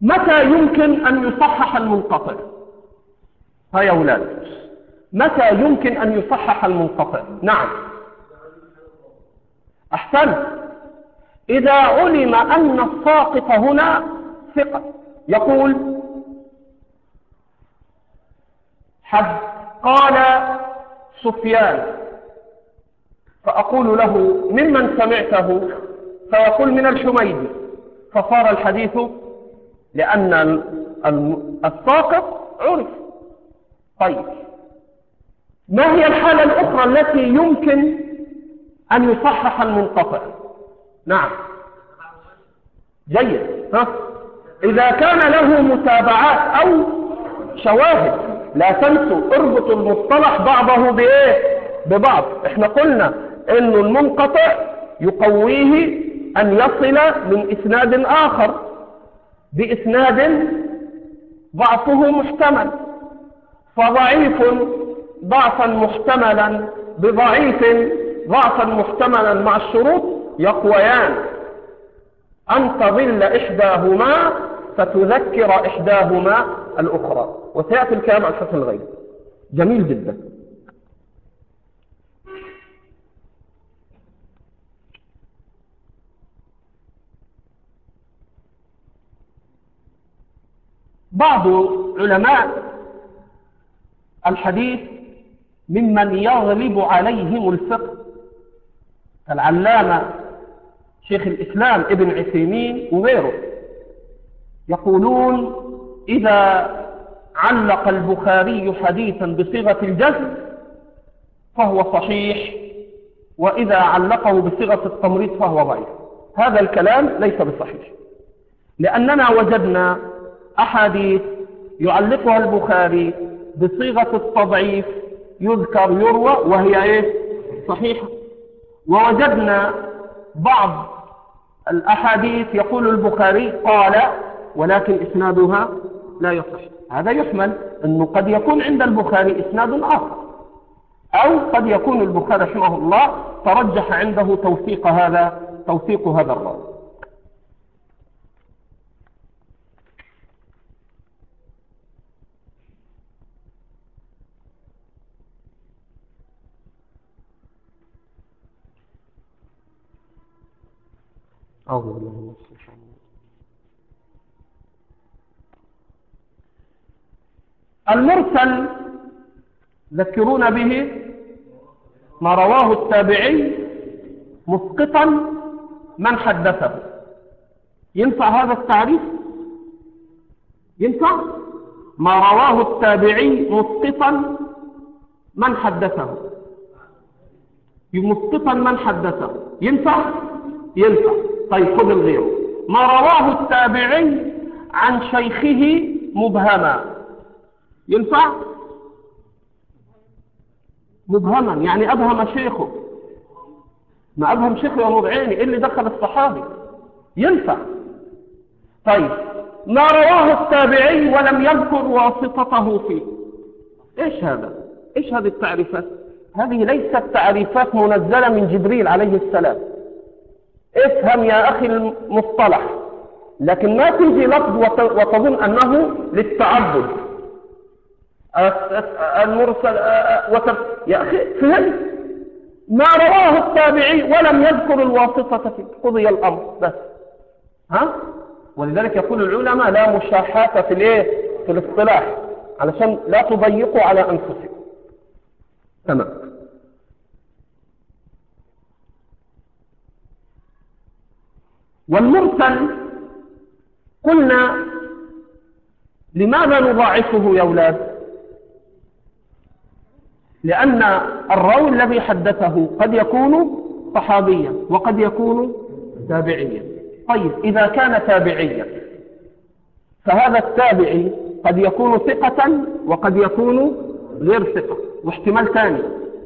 متى يمكن أن يصحح المنقطع؟ ها يا أولاد، متى يمكن أن يصحح المنقطع؟ نعم، أحسن. إذا علم أن الساقط هنا ثقة. يقول قال سفيان، فأقول له ممن سمعته؟ فيقول من الحميدي، فصار الحديث، لأن الساقط عرف. طيب، ما هي الحالة الأخرى التي يمكن أن يصحح المنقطع؟ نعم، جيد. إذا كان له متابعات أو شواهد. لا تنسوا اربطوا المصطلح بعضه ببعض. احنا قلنا إنه المنقطع يقويه أن يصل من إسناد آخر بإسناد ضعفه محتمل، فضعيف ضعفا محتملا بضعيف ضعفا محتملا مع الشروط يقويان. أن تضل إحداهما فتذكر إحداهما الأخرى، وسيأتي الكلام عن حسن الغيب. جميل جدا. بعض علماء الحديث ممن يغلب عليهم الفقه العلامة شيخ الإسلام ابن عثيمين وغيره يقولون إذا علق البخاري حديثا بصيغة الجزم فهو صحيح، وإذا علقه بصيغة التمريض فهو ضعيف. هذا الكلام ليس بصحيح، لأننا وجدنا أحاديث يعلقها البخاري بصيغة التضعيف يذكر يروى وهي صحيحة، ووجدنا بعض الأحاديث يقول البخاري قال ولكن إسنادها لا يصح. هذا يحمل أنه قد يكون عند البخاري إسناد آخر، أو قد يكون البخاري رحمه الله ترجح عنده توثيق هذا الراوي. أعوذ بالله من الشيطان المرسل ذكرون به ما رواه التابعي مسقطا من حدثه. ينفع هذا التعريف؟ ينفع ما رواه التابعي مسقطا من حدثه. مسقطا من حدثه ينفع؟ طيب، خذ الغيره. ما رواه التابعي عن شيخه مبهما ينفع؟ مبهما يعني أبهم شيخه. ما أبهم شيخه يا مضعيني، إيه اللي دخل الصحابي؟ ينفع. طيب، ما رواه التابعي ولم يذكر واسطته فيه، إيش هذا؟ إيش هذه التعريفات؟ هذه ليست تعريفات منزلة من جبريل عليه السلام. افهم يا أخي المصطلح، لكن ما تيجي لفظ وتظن أنه للتعبد. المرسل يا أخي فهمت؟ ما رواه التابعي ولم يذكر الواسطة فيه قضي الأمر بس. ولذلك يقول العلماء لا مشاحات في الاصطلاح، علشان لا تضيقوا على أنفسكم. تمام. والمرسل قلنا لماذا نضاعفه يا أولاد؟ لأن الراوي الذي حدثه قد يكون صحابيا وقد يكون تابعيا. طيب، إذا كان تابعيا فهذا التابعي قد يكون ثقة وقد يكون غير ثقة، واحتمال ثاني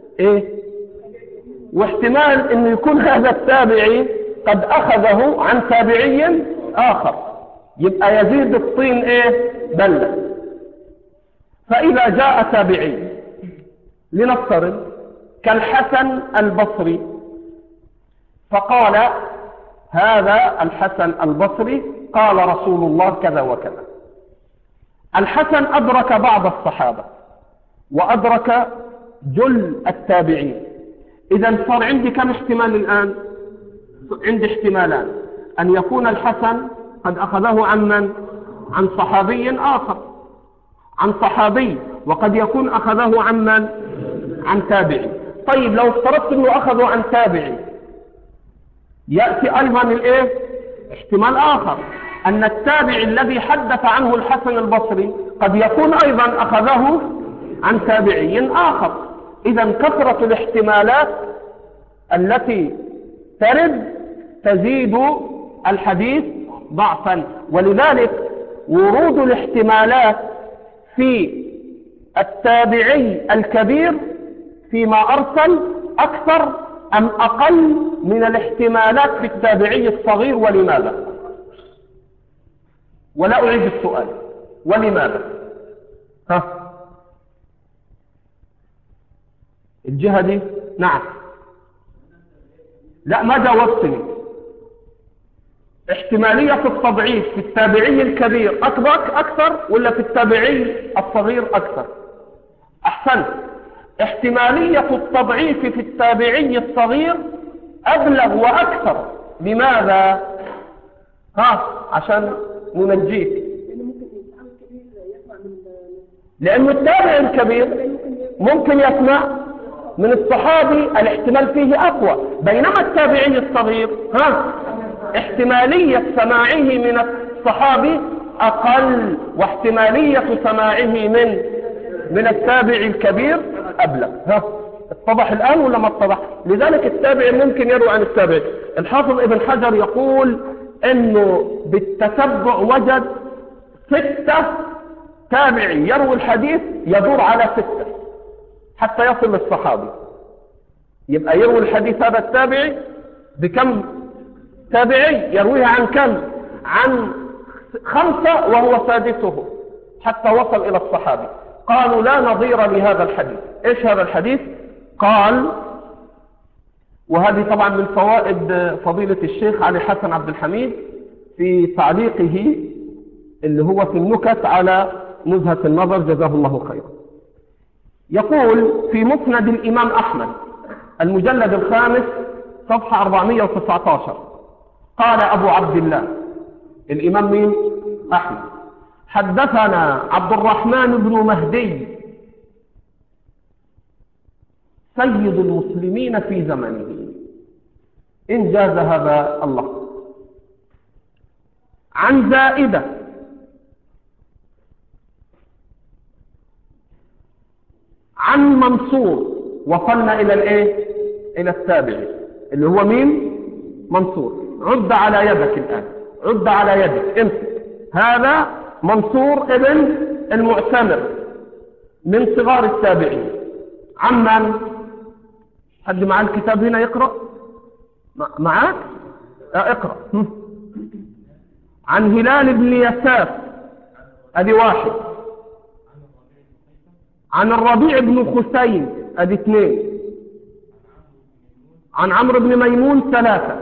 واحتمال أن يكون هذا التابعي قد أخذه عن تابعي آخر، يبقى يزيد الطين بلة. فإذا جاء تابعي لنفترض كالحسن البصري، فقال هذا الحسن البصري قال رسول الله كذا وكذا. الحسن أدرك بعض الصحابة وأدرك جل التابعين. إذا صار عندي كم احتمال الآن؟ عندي احتمالان: أن يكون الحسن قد أخذه عن من؟ عن صحابي آخر، عن صحابي، وقد يكون أخذه عن من؟ عن تابعي. طيب لو افترضت أنه أخذه عن تابعي، يأتي أيضا الإيه؟ احتمال آخر، أن التابعي الذي حدث عنه الحسن البصري قد يكون أيضا أخذه عن تابعي آخر. إذا كثرة الاحتمالات التي ترد تزيد الحديث ضعفا، ولذلك ورود الاحتمالات في التابعي الكبير فيما أرسل أكثر أم أقل من الاحتمالات في التابعي الصغير؟ ولماذا؟ ولا أعيد السؤال، ولماذا؟ الجهة دي؟ نعم. لا، ما جاوبتني. احتمالية التضعيف في التابعي الكبير أكثر ولا في التابعي الصغير أكثر؟ أحسنت. احتمالية التضعيف في التابعي الصغير أبلغ وأكثر. لماذا؟ عشان ننجيك. لأن التابع الكبير ممكن يسمع من الصحابي، الاحتمال فيه أقوى، بينما التابعي الصغير احتمالية سماعه من الصحابي أقل، واحتمالية سماعه من التابع الكبير أبلغ. اتضح الآن ولا ما اتضح؟ لذلك التابع ممكن يروي عن التابع. الحافظ ابن حجر يقول إنه بالتتبع وجد 6 تابعي يروي الحديث يدور على 6 حتى يصل للصحابي. يبقى يروي الحديث هذا التابعي بكم تابعي؟ يرويها عن كم؟ عن 5 وهو سادسه حتى وصل إلى الصحابي. قالوا لا نظير لهذا الحديث. إيش هذا الحديث؟ قال، وهذه طبعا من فوائد فضيلة الشيخ علي حسن عبد الحميد في تعليقه اللي هو في النكت على نزهة النظر، جزاه الله خيرا. يقول في مسند الإمام أحمد المجلد 5 صفحة 419: قال أبو عبد الله، الإمام مين؟ أحمد: حدثنا عبد الرحمن بن مهدي سيد المسلمين في زمنه، إن جاز هذا الله، عن زائدة عن منصور. وصلنا إلى الإيه؟ إلى التابعي اللي هو مين؟ منصور. عد على يدك الآن، عد على يدك، امسك. هذا منصور ابن المعتمر من صغار التابعين. عمن؟ حد معاه الكتاب هنا يقرأ؟ معاك؟ اقرأ. عن هلال بن يساف، ادي 1. عن الربيع بن خسين، ادي 2. عن عمرو بن ميمون 3.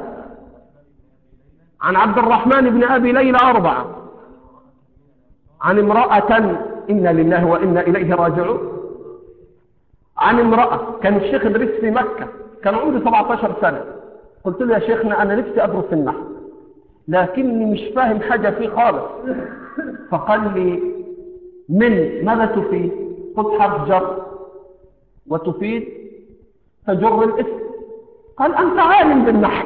عن عبد الرحمن بن أبي ليلى 4. عن امرأة، إنا لله وإنا إليه راجعون، عن امرأة. كان الشيخ إدريس في مكة، كان عمري 17 سنة. قلت له يا شيخنا أنا نفسي أدرس النحو لكني مش فاهم حاجة فيه خالص. فقال لي من ماذا تفيد؟ خذ حرف جر وتفيد تجر الاسم. قال أنت عالم بالنحو.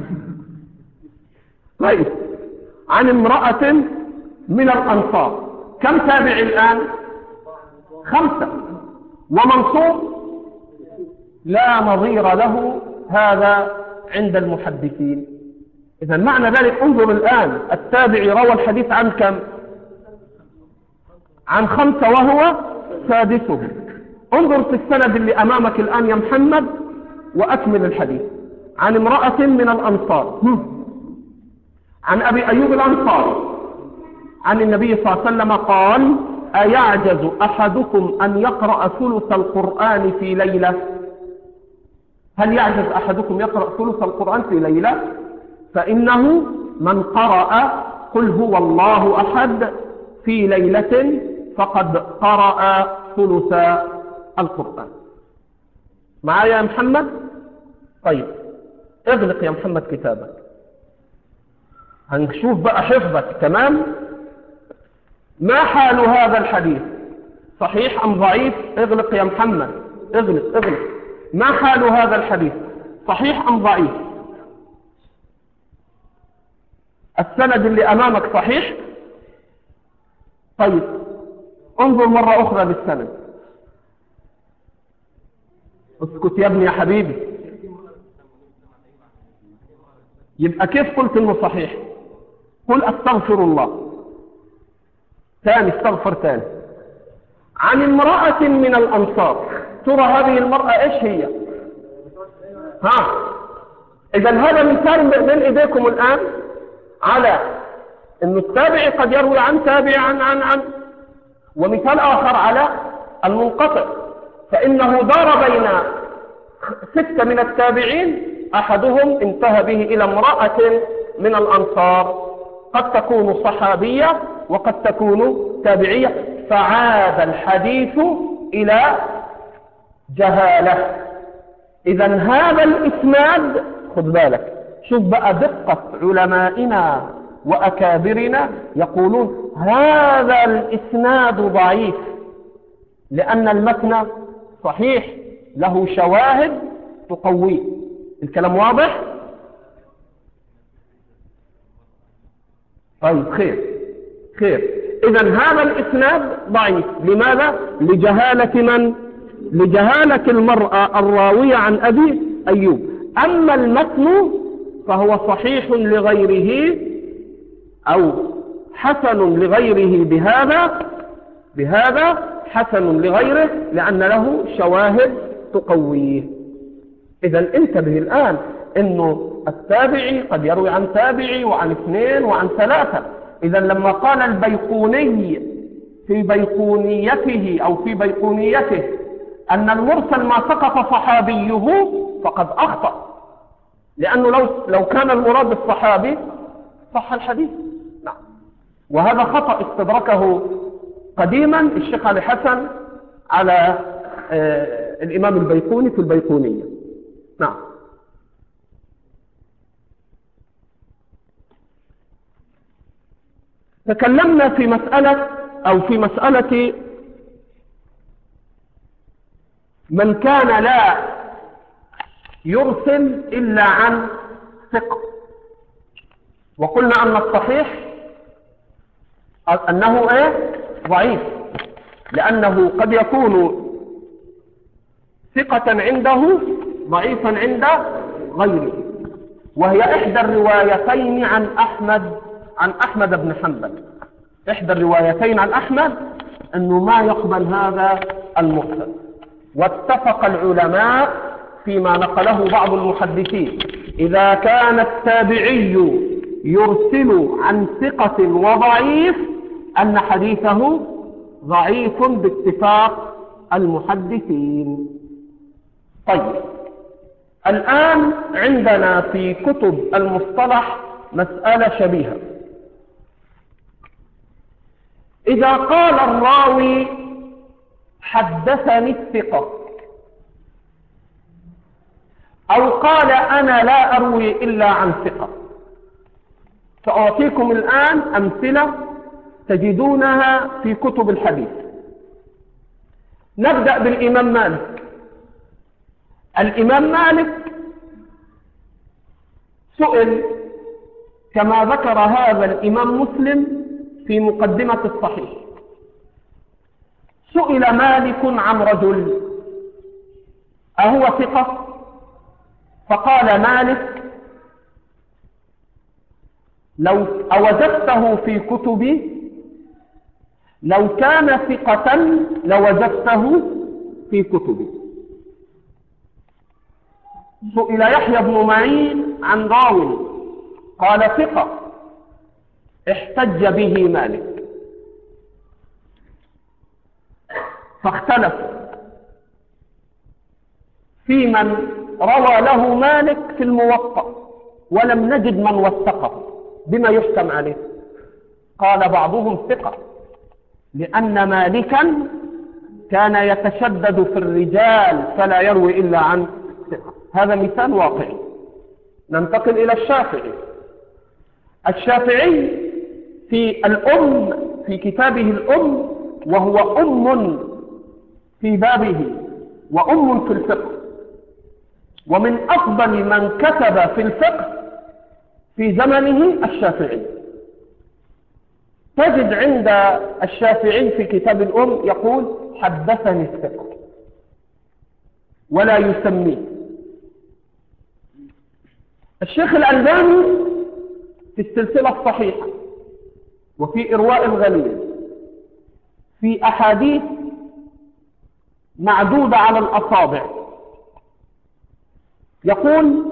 طيب. عن امرأة من الأنصار. كم تابع الآن؟ 5. ومنصور لا نظير له هذا عند المحدثين. إذا معنى ذلك انظر الآن، التابعي روى الحديث عن كم؟ عن 5 وهو سادسه. انظر في السند اللي أمامك الآن يا محمد وأكمل الحديث. عن امرأة من الأنصار، عن أبي أيوب الأنصاري عن النبي صلى الله عليه وسلم قال: أيعجز أحدكم أن يقرأ ثلث القرآن في ليلة؟ هل يعجز أحدكم يقرأ ثلث القرآن في ليلة؟ فإنه من قرأ قل هو الله أحد في ليلة فقد قرأ ثلث القرآن. معايا يا محمد؟ طيب اغلق يا محمد كتابك، هنشوف بقى حفظك تمام. ما حال هذا الحديث؟ صحيح أم ضعيف؟ اغلق يا محمد، اغلق. ما حال هذا الحديث؟ صحيح أم ضعيف؟ السند اللي أمامك صحيح؟ طيب انظر مرة أخرى للسند. اسكت يا ابني يا حبيبي. يبقى كيف قلت انه صحيح؟ قل استغفر الله. ثاني استغفر ثاني. عن امرأة من الأنصار. ترى هذه المرأة ايش هي؟ إذا هذا مثال بين ايديكم الآن على أن التابعي قد يروي عن تابع عن ومثال آخر على المنقطع. فإنه دار بين 6 من التابعين، أحدهم انتهى به إلى امرأة من الأنصار، قد تكون صحابية وقد تكون تابعية، فعاد الحديث إلى جهالة. إذا هذا الإسناد، خذ بالك، شوف بقى دقة علمائنا وأكابرنا، يقولون هذا الإسناد ضعيف لأن المتن صحيح له شواهد تقويه. الكلام واضح؟ طيب خير. إذن هذا الإسناد ضعيف. لماذا؟ لجهالة من؟ لجهالة المرأة الراوية عن أبي أيوب. أما المتن فهو صحيح لغيره أو حسن لغيره بهذا حسن لغيره لأن له شواهد تقويه. إذا انتبه الآن أنه التابعي قد يروي عن تابعي وعن 2 وعن 3. إذا لما قال البيقوني في بيقونيته أو في بيقونيته أن المرسل ما سقط صحابيه فقد أخطأ، لأنه لو كان المراد بالصحابي صح الحديث. نعم. وهذا خطأ استدركه قديما الشيخ علي حسن على الإمام البيقوني في البيقونية. نعم. تكلمنا في مسألة من كان لا يرسل إلا عن ثقة، وقلنا أن الصحيح أنه ضعيف، لأنه قد يكون ثقة عنده ضعيفا عند غيره، وهي إحدى الروايتين عن أحمد بن حنبل. إحدى الروايتين عن أحمد أنه ما يقبل هذا المرسل. واتفق العلماء فيما نقله بعض المحدثين إذا كان التابعي يرسل عن ثقة وضعيف أن حديثه ضعيف باتفاق المحدثين. طيب الآن عندنا في كتب المصطلح مسألة شبيهة. إذا قال الراوي حدثني الثقة أو قال أنا لا أروي إلا عن ثقة، سأعطيكم الآن أمثلة تجدونها في كتب الحديث. نبدأ بالإمام مالك. الإمام مالك سئل كما ذكر هذا الإمام مسلم في مقدمة الصحيح، سئل مالك عن رجل أهو ثقة؟ فقال مالك لو أوجدته في كتبي لو كان ثقة لوجدته في كتبي. سئل يحيى بن معين عن راوي قال ثقة، احتج به مالك، فاختلف في من روى له مالك في الموطأ ولم نجد من وثقه، بما يحكم عليه؟ قال بعضهم ثقة، لأن مالكا كان يتشدد في الرجال فلا يروي إلا عن ثقة. هذا مثال واقعي. ننتقل إلى الشافعي. الشافعي في الأم، في كتابه الأم، وهو أم في بابه وأم في الفقه، ومن أفضل من كتب في الفقه في زمنه الشافعي. تجد عند الشافعي في كتاب الأم يقول حدثني الثقة ولا يسميه. الشيخ الألباني في السلسلة الصحيحة وفي إرواء الغليل في أحاديث معدودة على الأصابع يقول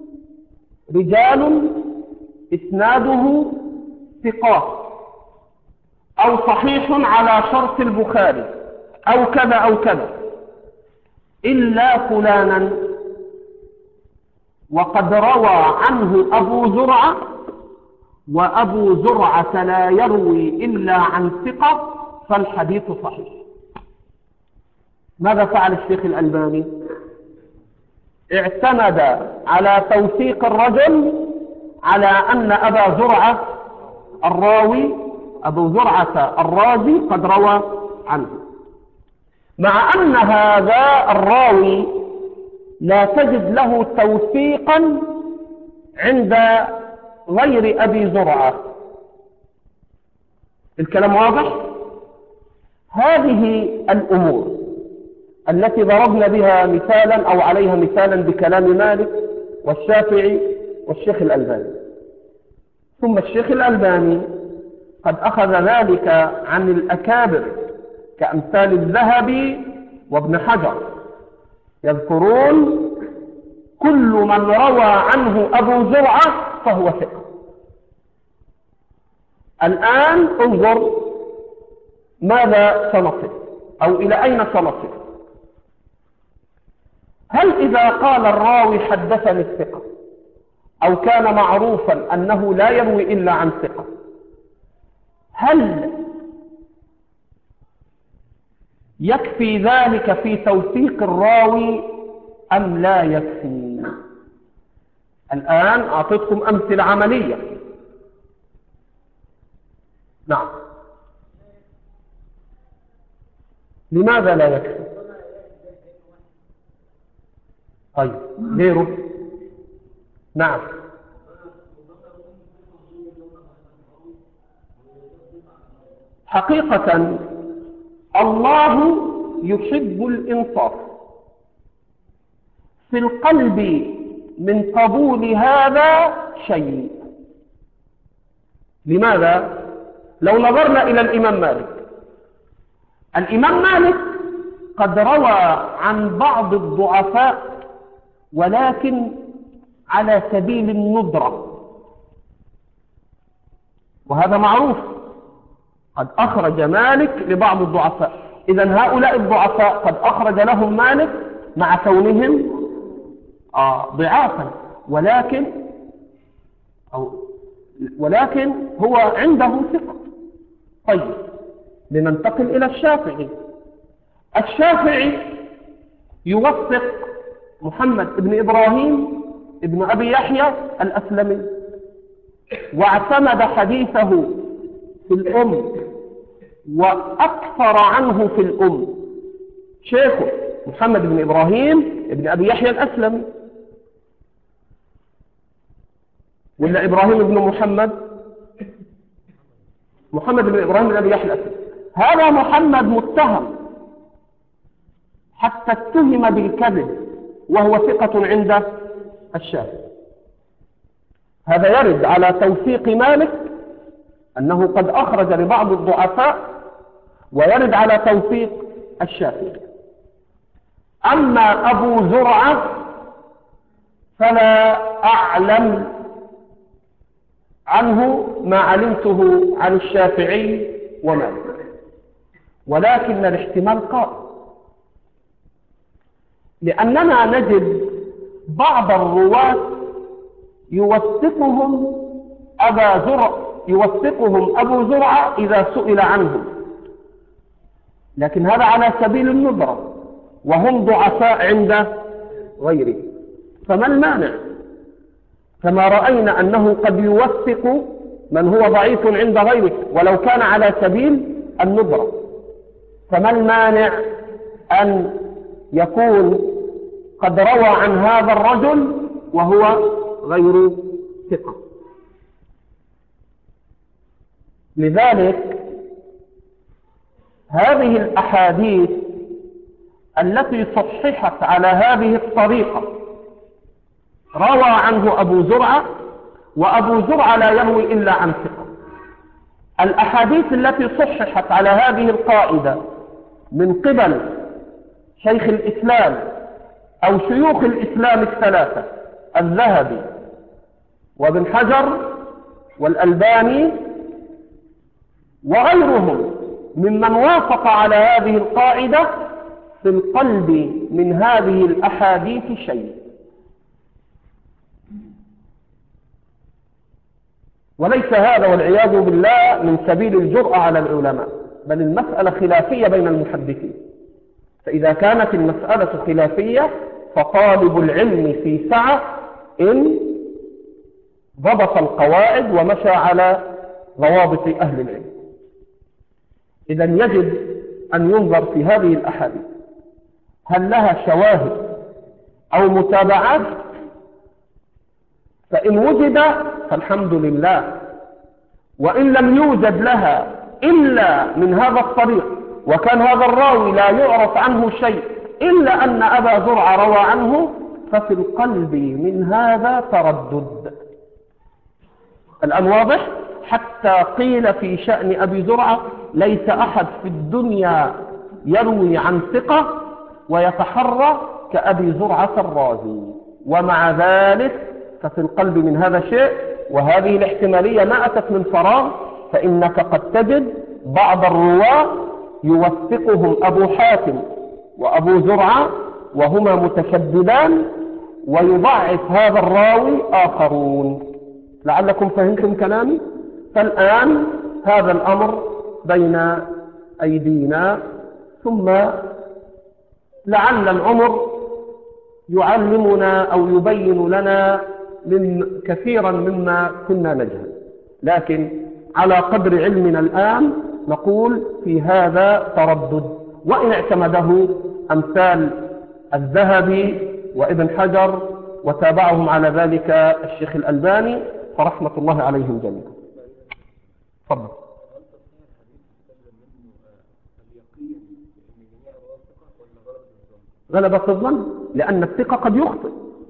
رجال إسناده ثقات أو صحيح على شرط البخاري أو كذا أو كذا، إلا فلانا وقد روى عنه أبو زرعة، وأبو زرعة لا يروي إلا عن ثقة، فالحديث صحيح. ماذا فعل الشيخ الألباني؟ اعتمد على توثيق الرجل على أن أبا زرعة الراوي، أبو زرعة الرازي قد روى عنه، مع أن هذا الراوي لا تجد له توثيقا عند غير أبي زرعة. الكلام واضح؟ هذه الأمور التي ضربنا بها مثالا أو عليها مثالا بكلام مالك والشافعي والشيخ الألباني. ثم الشيخ الألباني قد أخذ ذلك عن الأكابر كأمثال الذهبي وابن حجر، يذكرون كل من روى عنه أبو زرعة فهو ثقة. الآن انظر ماذا سنصل أو إلى أين سنصل. هل إذا قال الراوي حدثني الثقة أو كان معروفا أنه لا يروي إلا عن ثقة، هل يكفي ذلك في توثيق الراوي أم لا يكفي؟ الآن أعطيتكم أمثلة عملية. نعم، لماذا لا يكفي؟ طيب غيره؟ نعم، حقيقة الله يحب الإنصاف. في القلب من قبول هذا شيء. لماذا؟ لو نظرنا إلى الإمام مالك، الإمام مالك قد روى عن بعض الضعفاء ولكن على سبيل الندرة، وهذا معروف. قد أخرج مالك لبعض الضعفاء، إذن هؤلاء الضعفاء قد أخرج لهم مالك مع كونهم ضعافا، ولكن هو عنده ثقة. طيب لننتقل إلى الشافعي. الشافعي يوثق محمد بن إبراهيم ابن أبي يحيى الأسلمي، واعتمد حديثه في الأم وأكثر عنه في الأم شيخه محمد بن إبراهيم ابن أبي يحيى الأسلمي، ولا إبراهيم بن محمد بن إبراهيم بن أبي يحيى الأسلمي. هذا محمد متهم حتى اتهم بالكذب وهو ثقة عند الشافعي. هذا يرد على توثيق مالك أنه قد أخرج لبعض الضعفاء، ويرد على توثيق الشافعي. أما أبو زرعة فلا أعلم عنه ما علمته عن الشافعي ومالك، ولكن الاحتمال قائم، لأننا نجد بعض الرواة يوثقهم يوثقهم أبو زرعة إذا سئل عنهم، لكن هذا على سبيل النظرة، وهم ضعفاء عند غيره. فما المانع؟ كما رأينا أنه قد يوثق من هو ضعيف عند غيره ولو كان على سبيل النظرة، فما المانع أن يكون قد روى عن هذا الرجل وهو غير ثقة؟ لذلك هذه الأحاديث التي صححت على هذه الطريقة روى عنه أبو زرعة، وأبو زرعة لا يروي إلا عن ثقة. الأحاديث التي صححت على هذه القاعدة من قبل شيخ الإسلام أو شيوخ الإسلام الثلاثة، الذهبي وابن حجر والألباني وغيرهم ممن وافق على هذه القاعدة، في القلب من هذه الأحاديث شيء، وليس هذا والعياذ بالله من سبيل الجرأة على العلماء، بل المسألة خلافية بين المحدثين. فإذا كانت المسألة خلافية فطالب العلم في سعة إن ضبط القواعد ومشى على ضوابط أهل العلم. إذن يجب أن ينظر في هذه الأحاديث هل لها شواهد أو متابعات، فإن وجد فالحمد لله، وإن لم يوجد لها إلا من هذا الطريق وكان هذا الراوي لا يعرف عنه شيء إلا أن أبا زرعة روى عنه، ففي القلب من هذا تردد. الآن واضح؟ حتى قيل في شأن أبي زرعة ليس أحد في الدنيا يروي عن ثقة ويتحرى كأبي زرعة الرازي، ومع ذلك ففي القلب من هذا شيء. وهذه الاحتمالية ما أتت من فراغ، فإنك قد تجد بعض الرواة يوثقهم أبو حاتم وأبو زرعة وهما متشددان، ويضعف هذا الراوي آخرون. لعلكم فهمتم كلامي؟ فالآن هذا الأمر بين أيدينا، ثم لعل العمر يعلمنا أو يبين لنا كثيرا مما كنا نجهل، لكن على قدر علمنا الآن نقول في هذا تردد، وإن اعتمده أمثال الذهبي وابن حجر وتابعهم على ذلك الشيخ الألباني فرحمة الله عليهم جميعا. تفضل. غلبة الظن، لأن الثقة قد يخطئ.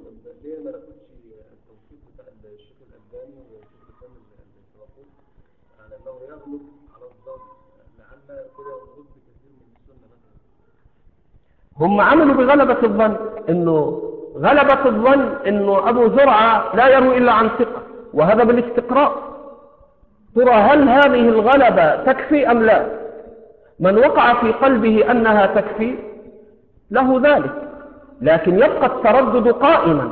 هم عملوا بغلبة الظن، إنه غلبة الظن إنه أبو زرعة لا يروي إلا عن ثقة، وهذا بالاستقراء. ترى هل هذه الغلبة تكفي أم لا؟ من وقع في قلبه أنها تكفي له ذلك، لكن يبقى التردد قائما،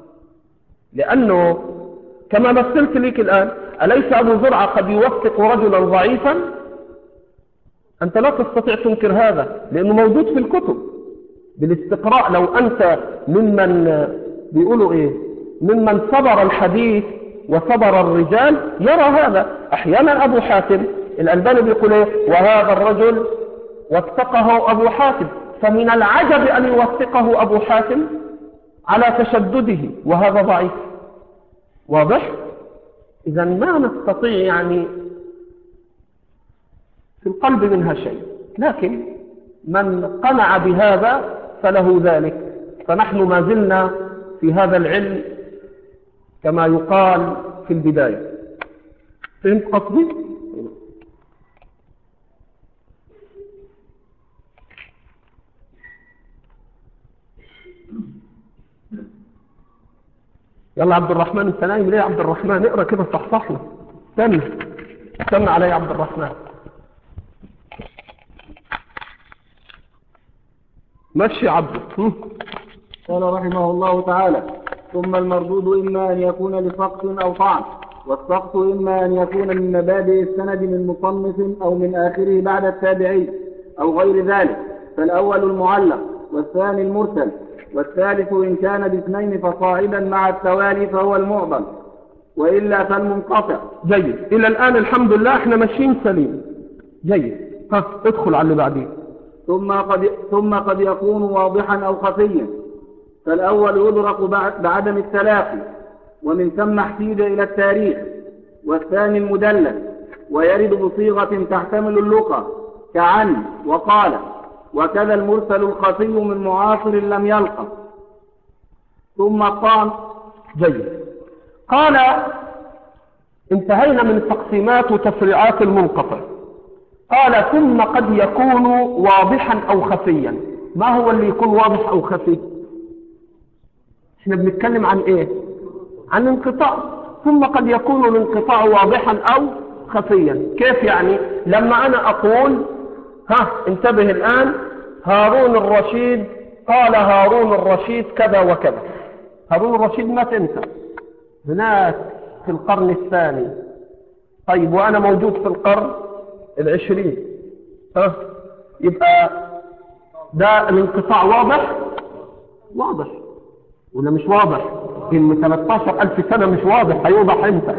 لأنه كما مثلت لك الآن، أليس أبو زرعة قد يوثق رجلا ضعيفا؟ أنت لا تستطيع تنكر هذا لأنه موجود في الكتب بالاستقراء. لو أنت ممن بيقولوا إيه، ممن صبر الحديث وصبر الرجال يرى هذا. أحيانا أبو حاتم الألباني بيقول إيه، وهذا الرجل وثقه أبو حاتم، فمن العجب أن يوثقه أبو حاتم على تشدده وهذا ضعيف. واضح؟ إذا ما نستطيع يعني في القلب منها شيء، لكن من قنع بهذا فله ذلك. فنحن ما زلنا في هذا العلم كما يقال في البداية. فهمت قصدي؟ يلا عبد الرحمن، انت نايم ليه يا عبد الرحمن؟ اقرا كده صحصحنا. استنى علي يا عبد الرحمن. ماشي يا عبد. قال رحمه الله تعالى: ثم المردود إما أن يكون لسقط أو طعن، والسقط إما أن يكون من مبادئ السند من مصنف أو من آخره بعد التابعي أو غير ذلك، فالأول المعلق والثاني المرسل، والثالث إن كان باثنين فصاعدا مع التوالي فهو المعضل، وإلا فالمنقطع. جيد، إلى الآن الحمد لله احنا ماشيين سليم. جيد، ادخل على اللي بعدين. ثم قد يكون واضحا أو خفيا، فالأول يدرك بعدم التلاقي ومن ثم احتيج إلى التاريخ، والثاني المدلس ويرد بصيغة تحتمل اللقى كعن وقال، وكذا المرسل الخفي من معاصر لم يلقى. ثم الطعن. جيد، قال انتهينا من تقسيمات وتفريعات المنقطع. قال ثم قد يكون واضحا أو خفيا. ما هو اللي يكون واضح أو خفي؟ احنا بنتكلم عن ايه؟ عن انقطاع. ثم قد يكون الانقطاع واضحا أو خفيا. كيف يعني؟ لما أنا أقول انتبه الآن، هارون الرشيد قال هارون الرشيد كذا وكذا. هارون الرشيد مات امتى؟ هناك في القرن الثاني. طيب وأنا موجود في القرن 20. يبقى ده الانقطاع واضح؟ واضح ولا مش واضح؟ إن 13,000 سنة مش واضح، هيوضح امتى؟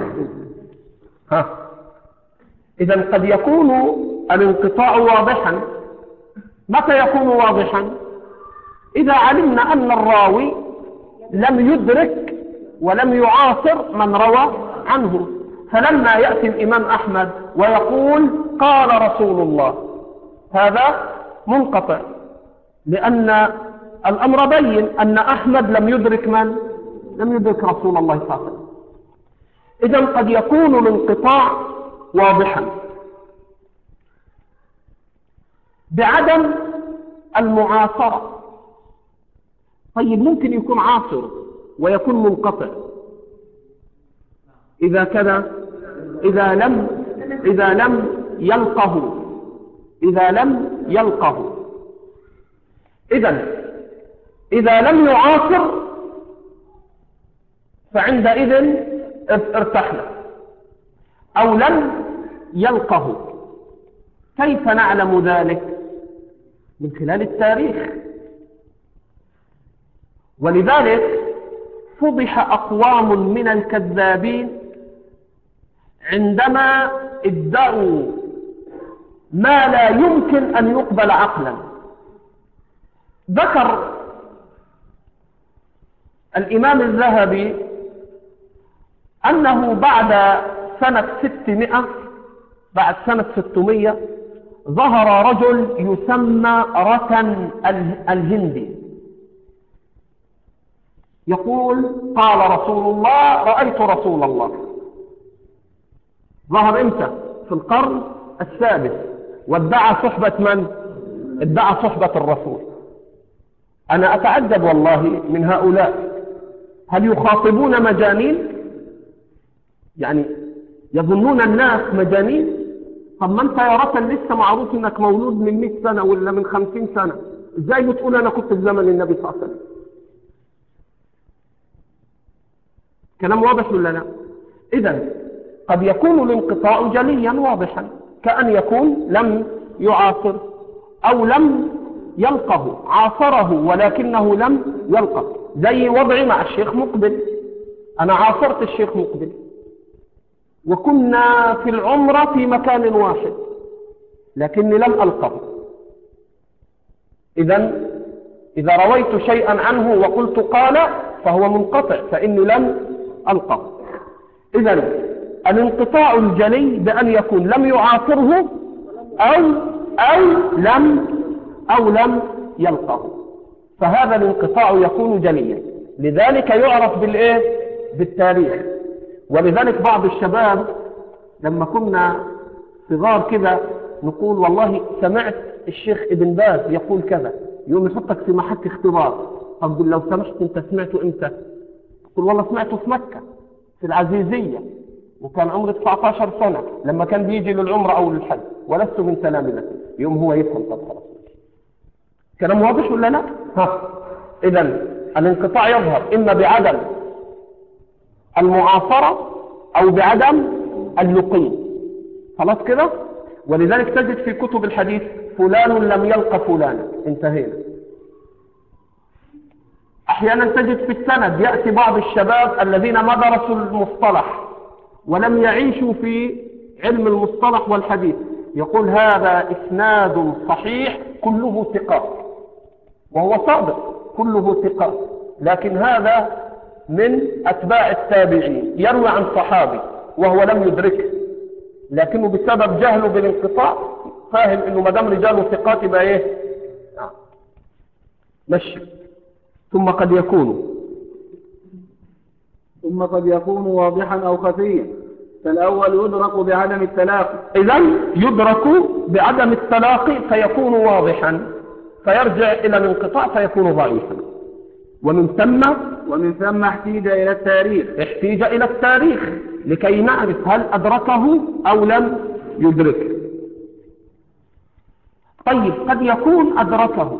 إذا قد يكون الانقطاع واضحا. متى يكون واضحا؟ إذا علمنا أن الراوي لم يدرك ولم يعاصر من روى عنه. فلما يأتي الإمام أحمد ويقول قال رسول الله، هذا منقطع، لأن الأمر بين أن أحمد لم يدرك من؟ لم يدرك رسول الله صلى الله عليه وسلم. إذن قد يكون الانقطاع واضحا بعدم المعاصرة. طيب ممكن يكون عاصر ويكون منقطع إذا كذا، إذا لم يلقه. إذا لم يعاصر فعندئذ ارتحنا، أو لم يلقه. كيف نعلم ذلك؟ من خلال التاريخ. ولذلك فضح أقوام من الكذابين عندما ادعوا ما لا يمكن أن يقبل عقلا. ذكر الإمام الذهبي أنه بعد سنة 600، بعد سنة 600 ظهر رجل يسمى ركن الهندي، يقول قال رسول الله رأيت رسول الله. ظهر امتى؟ في القرن السادس، وادعى صحبة من؟ ادعى صحبة الرسول. أنا أتعجب والله من هؤلاء، هل يخاطبون مجانين؟ يعني يظنون الناس مجانين؟ طب ما انت يا ركن لسه معروف انك مولود من 100 سنة ولا من 50 سنة، ازاي بتقول انا كنت في زمن النبي صلى الله عليه وسلم؟ كلام واضح ولا لا؟ اذا قد يكون الانقطاع جليا واضحا، كأن يكون لم يعاصر او لم يلقه، عاصره ولكنه لم يلقه. زي وضعي مع الشيخ مقبل، انا عاصرت الشيخ مقبل وكنا في العمرة في مكان واحد لكني لم ألقه. إذا رويت شيئا عنه وقلت قال فهو منقطع، فإني لم ألقه. إذن الانقطاع الجلي بأن يكون لم يعاصره أو لم يلقه، فهذا الانقطاع يكون جليا. لذلك يعرف بالتاريخ. ولذلك بعض الشباب لما كنا صغار كده نقول والله سمعت الشيخ ابن باز يقول كذا، يقوم يحطك في محك اختبار. طب لو سمحت انت سمعته امتى؟ تقول والله سمعته في مكة في العزيزية وكان عمري 19 سنة لما كان بيجي للعمرة او للحج ولست من تلامذته. يوم هو يفهم. طب خلاص، كلام واضح ولا لا؟ إذن الانقطاع يظهر إما بعدم المعاصرة أو بعدم اللقي. خلاص كده. ولذلك تجد في كتب الحديث فلان لم يلق فلانا، انتهينا. أحيانا تجد في السند يأتي بعض الشباب الذين ما درسوا المصطلح ولم يعيشوا في علم المصطلح والحديث، يقول هذا إسناد صحيح كله ثقات، وهو صادق كله ثقات، لكن هذا من أتباع التابعين يروي عن صحابي وهو لم يدركه، لكنه بسبب جهله بالانقطاع فاهم انه ما دام رجاله ثقات يبقى ايه مشي. ثم قد يكون واضحا أو خفيا، فالأول يدرك بعدم التلاقي. إذن يدرك بعدم التلاقي فيكون واضحا، فيرجع إلى الانقطاع فيكون ضعيفا. ومن ثم احتيج إلى التاريخ لكي نعرف هل أدركه أو لم يدركه. طيب قد يكون أدركه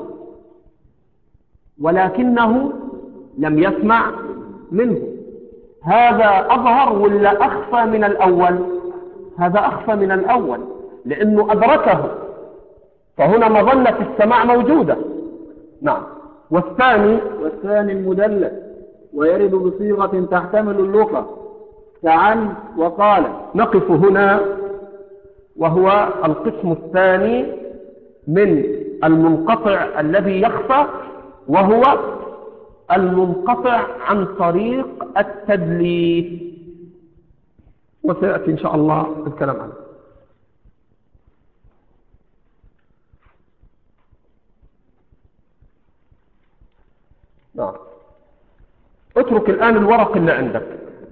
ولكنه لم يسمع منه، هذا أظهر ولا أخفى من الأول؟ هذا أخفى من الأول لأنه أدركه، فهنا مظنة السماع موجودة. نعم. والثاني المدلس، ويرد بصيغة تحتمل اللغة كعن وقال. نقف هنا، وهو القسم الثاني من المنقطع الذي يخفى، وهو المنقطع عن طريق التدليس، وسيأتي إن شاء الله الكلام عنه. نعم. اترك الآن الورق اللي عندك،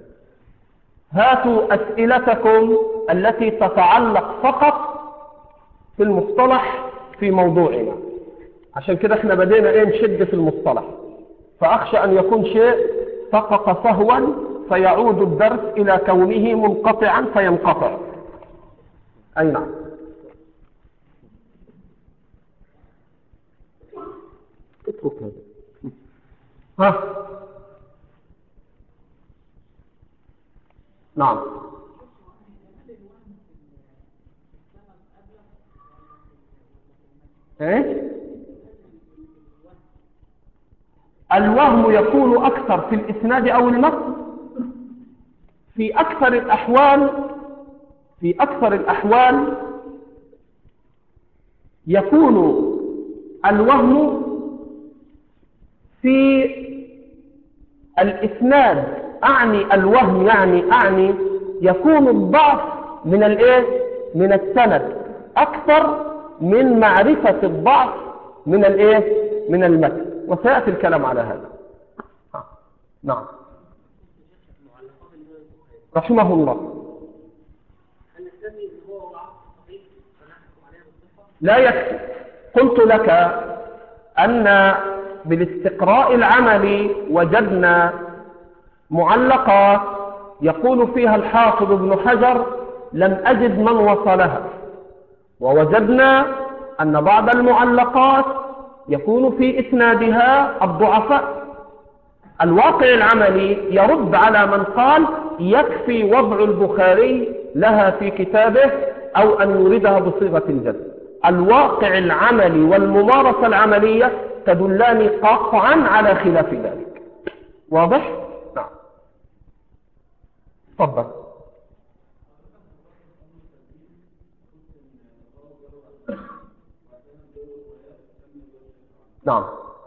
هاتوا أسئلتكم التي تتعلق فقط في المصطلح في موضوعنا، عشان كده احنا بدينا نشد في المصطلح، فأخشى أن يكون شيء سقط سهوا فيعود الدرس إلى كونه منقطعا فينقطع. أي نعم. اترك هذا. نعم. الوهم يكون أكثر في الإسناد أو المتن. في أكثر الأحوال يكون الوهم في الإسناد. أعني الوهم يعني يكون الضعف من السند أكثر من معرفة الضعف من المتن، وسيأتي الكلام على هذا. نعم. رحمه الله. لا يكفي. قلت لك أن بالاستقراء العملي وجدنا معلقات يقول فيها الحافظ ابن حجر لم أجد من وصلها، ووجدنا أن بعض المعلقات يكون في إسنادها الضعفاء. الواقع العملي يرد على من قال يكفي وضع البخاري لها في كتابه أو أن يوردها بصيغة الجزم. الواقع العملي والممارسة العملية تدلان قطعا على خلاف ذلك. واضح؟ نعم. تفضل. نعم.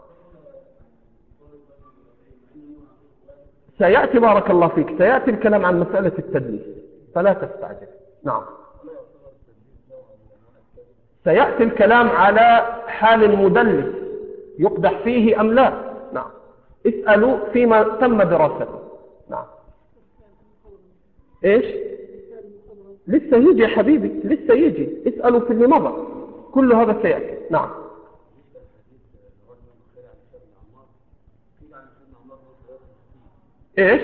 سيأتي بارك الله فيك، سيأتي الكلام عن مسألة التدليس فلا تستعجل. نعم. سيأتي الكلام على حال المدلس يقدح فيه أم لا. نعم. اسألوا فيما تم دراسته. نعم. إيش؟ لسه يجي يا حبيبي، لسه يجي. اسألوا في اللي مضى، كل هذا سيأتي. نعم. إيش؟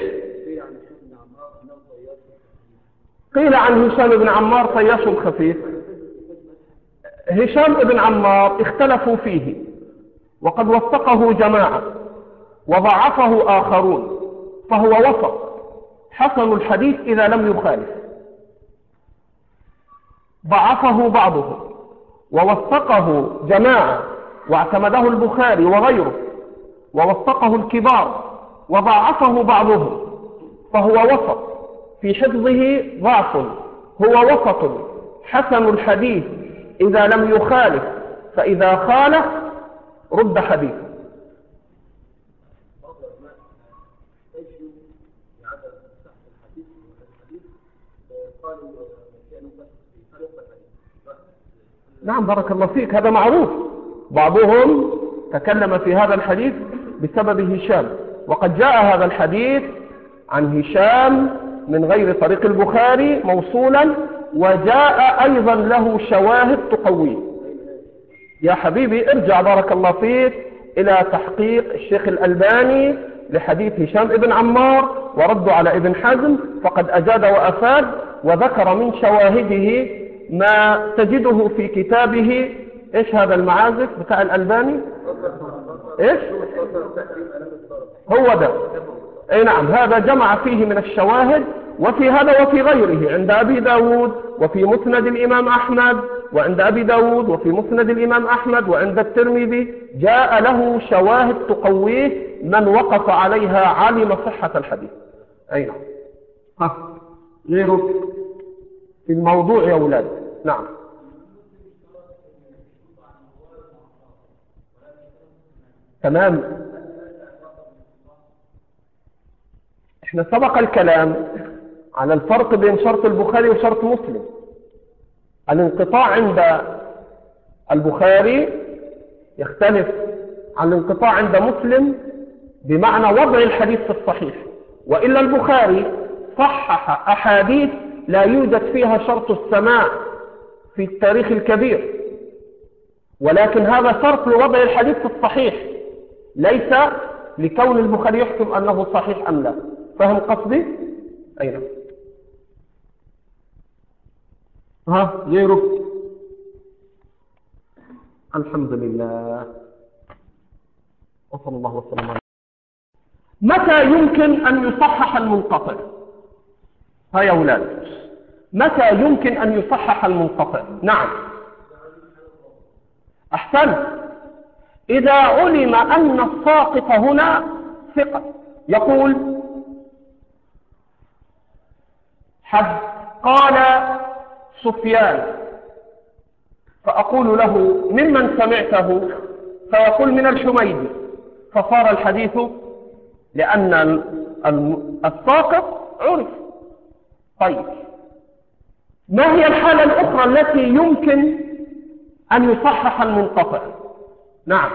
قيل عن هشام بن عمار طياش خفيف. هشام بن عمار اختلفوا فيه، وقد وثقه جماعة وضعفه آخرون، فهو وسط حسن الحديث إذا لم يخالف، ضعفه بعضهم ووثقه جماعة واعتمده البخاري وغيره، ووثقه الكبار وضعفه بعضهم، فهو وسط في حفظه ضعف، هو وسط حسن الحديث إذا لم يخالف، فإذا خالف رد حديثه. نعم بارك الله فيك، هذا معروف. بعضهم تكلم في هذا الحديث بسبب هشام، وقد جاء هذا الحديث عن هشام من غير طريق البخاري موصولا، وجاء أيضا له شواهد تقويه. يا حبيبي ارجع بارك الله فيك إلى تحقيق الشيخ الألباني لحديث هشام ابن عمار ورد على ابن حزم، فقد أجاد وأفاد وذكر من شواهده ما تجده في كتابه. إيش هذا المعازف بتاع الألباني؟ إيش هو ده؟ أي نعم، هذا جمع فيه من الشواهد، وفي هذا وفي غيره، عند أبي داود وفي مسند الإمام أحمد، وعند أبي داود وفي مسند الإمام أحمد، وعند الترمذي جاء له شواهد تقويه، من وقف عليها علم صحة الحديث. أي نعم. غيره في الموضوع يا أولاد. نعم. تمام. احنا سبق الكلام على الفرق بين شرط البخاري وشرط مسلم. الانقطاع عند البخاري يختلف عن الانقطاع عند مسلم بمعنى وضع الحديث في الصحيح، وإلا البخاري صحح أحاديث لا يوجد فيها شرط السماع في التاريخ الكبير، ولكن هذا شرط لوضع الحديث في الصحيح، ليس لكون البخاري يحكم أنه صحيح أم لا. فهم قصدي؟ أين؟ غيره. الحمد لله وصلى الله وسلم عليه. متى يمكن أن يصحح المنقطع؟ ها يا أولاد، متى يمكن أن يصحح المنقطع؟ نعم أحسن، إذا علم أن الساقط هنا ثقة. يقول قال سفيان، فأقول له ممن سمعته؟ فيقول من الحميدي، فصار الحديث، لأن الساقط عرف. طيب ما هي الحالة الأخرى التي يمكن أن يصحح المنقطع؟ نعم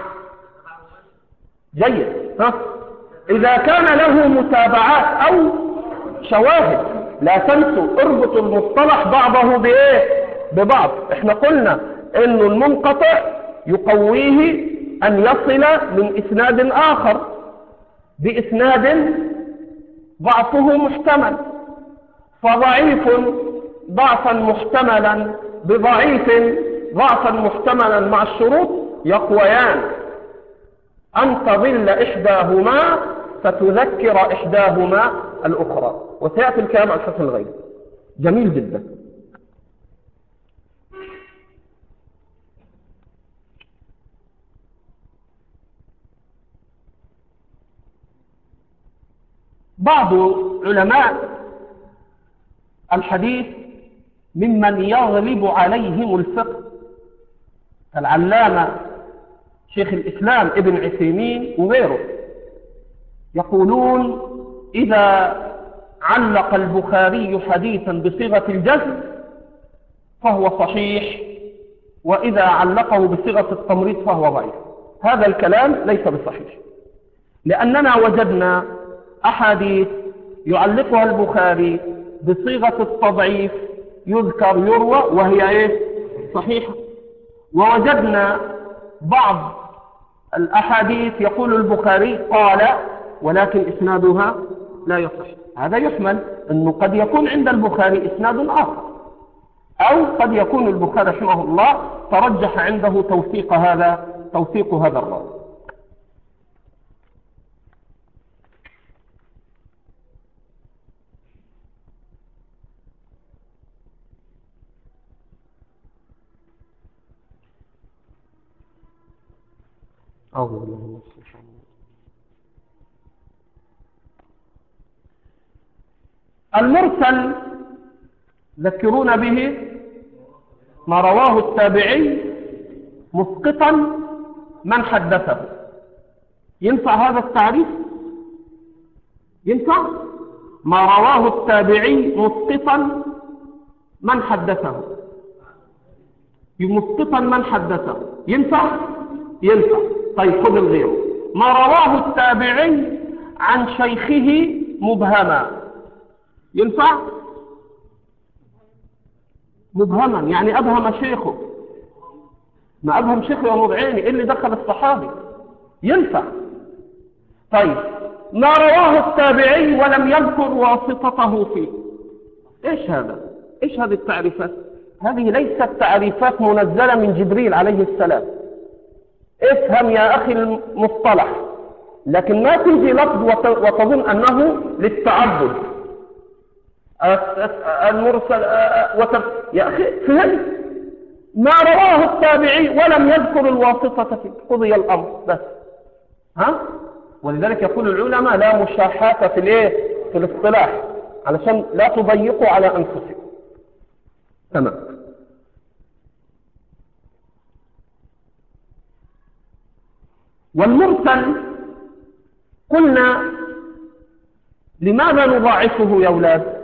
جيد. إذا كان له متابعات أو شواهد. لا تنسوا اربطوا المصطلح بعضه بإيه؟ ببعض. احنا قلنا إنه المنقطع يقويه أن يصل من إسناد آخر بإسناد ضعفه محتمل، فضعيف ضعفا محتملا بضعيف ضعفا محتملا مع الشروط يقويان، أن تضل إحداهما فتذكر إحداهما الأخرى. وسيأتي الكلام عن حسن الغيب. جميل جدا. بعض علماء الحديث ممن يغلب عليهم الفقه العلامة شيخ الإسلام ابن عثيمين وغيره يقولون إذا علق البخاري حديثا بصيغة الجزم فهو صحيح، وإذا علقه بصيغة التمريض فهو ضعيف. هذا الكلام ليس بصحيح، لأننا وجدنا أحاديث يعلقها البخاري بصيغة التضعيف يذكر يروى وهي إيه؟ صحيحة. ووجدنا بعض الأحاديث يقول البخاري قال ولكن إسنادها لا يصح. هذا يحمل أنه قد يكون عند البخاري إسناد آخر، أو قد يكون البخاري رحمه الله ترجح عنده توثيق هذا الراوي. أعوذ بالله من الشيطان المرسل ذكرون به ما رواه التابعي مسقطا من حدثه. ينفع هذا التعريف؟ ينفع ما رواه التابعي مسقطا من حدثه. مسقطا من حدثه ينفع؟ ينفع. طيب خذ الغيره. ما رواه التابعي عن شيخه مبهما ينفع؟ مبهما يعني أبهم شيخه. ما أبهم شيخه يا مضعيني إيه اللي دخل الصحابي؟ ينفع. طيب ما رواه التابعي ولم يذكر واسطته فيه. إيش هذا؟ إيش هذه التعريفات؟ هذه ليست تعريفات منزلة من جبريل عليه السلام. افهم يا أخي المصطلح، لكن ما تيجي لفظ وتظن أنه للتعبد. المرسل يا أخي فهم ما رواه التابعي ولم يذكر الواسطة فيه قضي الأمر بس. ها؟ ولذلك يقول العلماء لا مشاحات في الايه؟ في الاصطلاح علشان لا تضيقوا على أنفسكم. تمام. والمرسل قلنا لماذا نضاعفه يا أولاد؟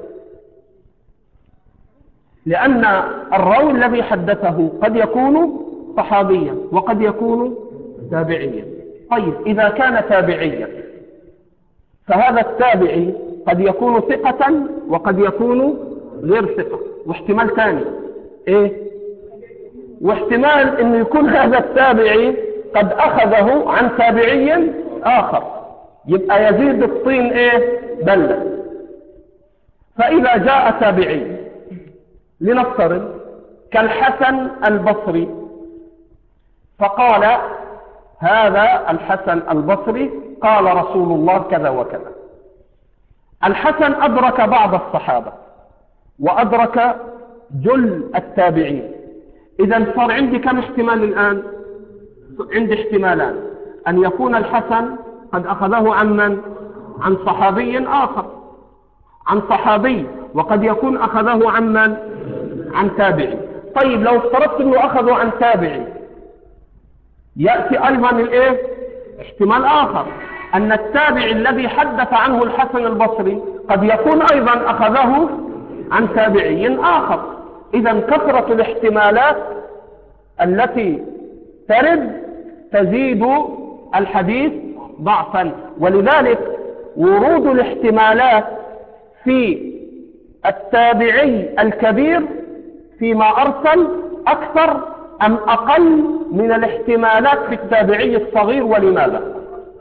لأن الراوي الذي حدثه قد يكون صحابيا وقد يكون تابعيا. طيب إذا كان تابعيا فهذا التابعي قد يكون ثقة وقد يكون غير ثقة. واحتمال ثاني إيه؟ واحتمال أن يكون هذا التابعي قد أخذه عن تابعي آخر، يبقى يزيد الطين إيه؟ بلة. فإذا جاء تابعي لنفترض كالحسن البصري فقال هذا الحسن البصري قال رسول الله كذا وكذا. الحسن أدرك بعض الصحابة وأدرك جل التابعين. إذا صار عندي كم احتمال الآن؟ عندي احتمالان: أن يكون الحسن قد أخذه عن من؟ عن صحابي آخر، عن صحابي، وقد يكون أخذه عن من؟ عن تابعي. طيب لو افترضت أنه أخذه عن تابعي يأتي أيضا الإيه؟ احتمال آخر أن التابعي الذي حدث عنه الحسن البصري قد يكون أيضا أخذه عن تابعي آخر. إذا كثرة الاحتمالات التي ترد تزيد الحديث ضعفا. ولذلك ورود الاحتمالات في التابعي الكبير فيما أرسل أكثر أم أقل من الاحتمالات في التابعي الصغير؟ ولماذا؟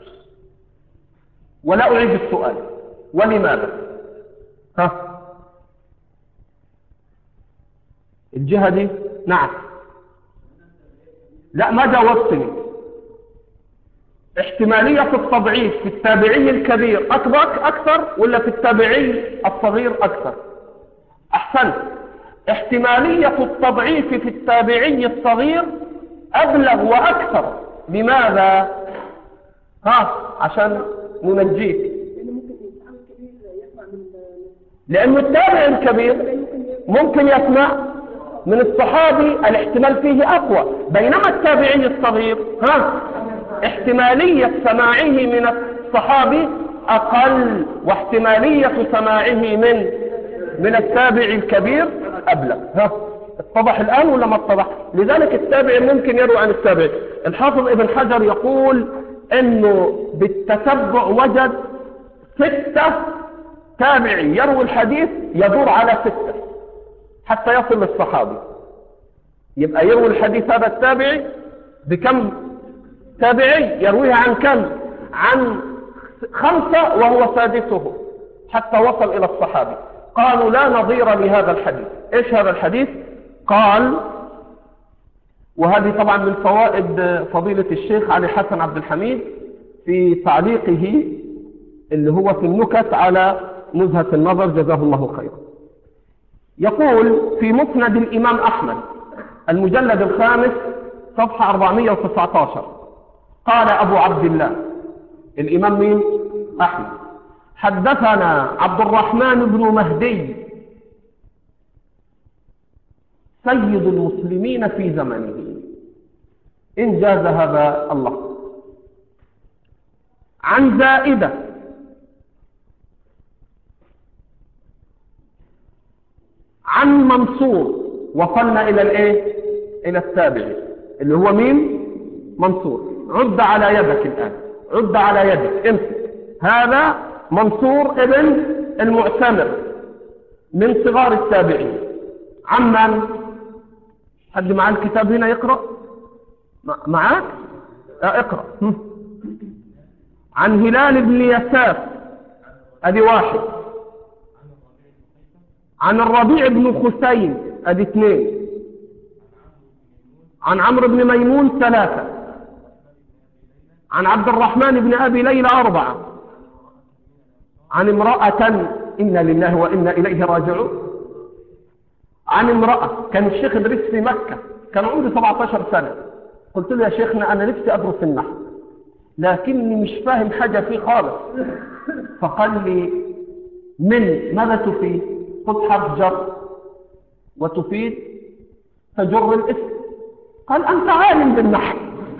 ولا أعيد السؤال، ولماذا؟ الجهة دي نعم. لا ما جاوبتني. احتمالية التضعيف في التابعي الكبير أكثر ولا في التابعي الصغير أكثر؟ أحسنت. احتمالية التضعيف في التابعي الصغير أبلغ وأكثر. لماذا؟ عشان ننجيك. لأن التابع الكبير ممكن يسمع من الصحابي الاحتمال فيه أقوى، بينما التابعي الصغير احتمالية سماعه من الصحابي أقل، واحتمالية سماعه من التابع الكبير أبلغ. اتضح الآن ولا ما اتضح؟ لذلك التابع ممكن يروي عن التابع. الحافظ ابن حجر يقول إنه بالتتبع وجد 6 تابعي يروي الحديث يدور على 6 حتى يصل للصحابي. يبقى يروي الحديث هذا التابعي بكم تابعي؟ يرويها عن كم؟ عن 5 وهو سادسه حتى وصل إلى الصحابي. قالوا لا نظير لهذا الحديث. إيش هذا الحديث؟ قال، وهذه طبعا من فوائد فضيلة الشيخ علي حسن عبد الحميد في تعليقه اللي هو في النكت على نزهة النظر جزاه الله خيرا. يقول في مسند الإمام أحمد المجلد 5 صفحة 419: قال أبو عبد الله الإمام مين؟ أحمد. حدثنا عبد الرحمن بن مهدي سيد المسلمين في زمنه إن جاز هذا الله. عن زائدة عن منصور. وصلنا إلى الإيه؟ إلى التابعي اللي هو مين؟ منصور. عد على يدك الآن، عد على يدك امسك. هذا منصور ابن المعتمر من صغار التابعين. عمن؟ حد معاه الكتاب هنا يقرأ؟ معاك؟ اقرأ. عن هلال بن يساف ادي واحد. عن الربيع بن خسين ادي اثنين. عن عمرو بن ميمون ثلاثة. عن عبد الرحمن بن أبي ليلى أربعة. عن امرأة إنا لله وإنا إليه راجعون. عن امرأة كان الشيخ إدريس في مكة، كان عمري 17 سنة. قلت له يا شيخنا أنا نفسي أدرس النحو لكني مش فاهم حاجة فيه خالص. فقال لي من ماذا تفيد؟ خذ حرف جر وتفيد تجر الاسم. قال أنت عالم بالنحو.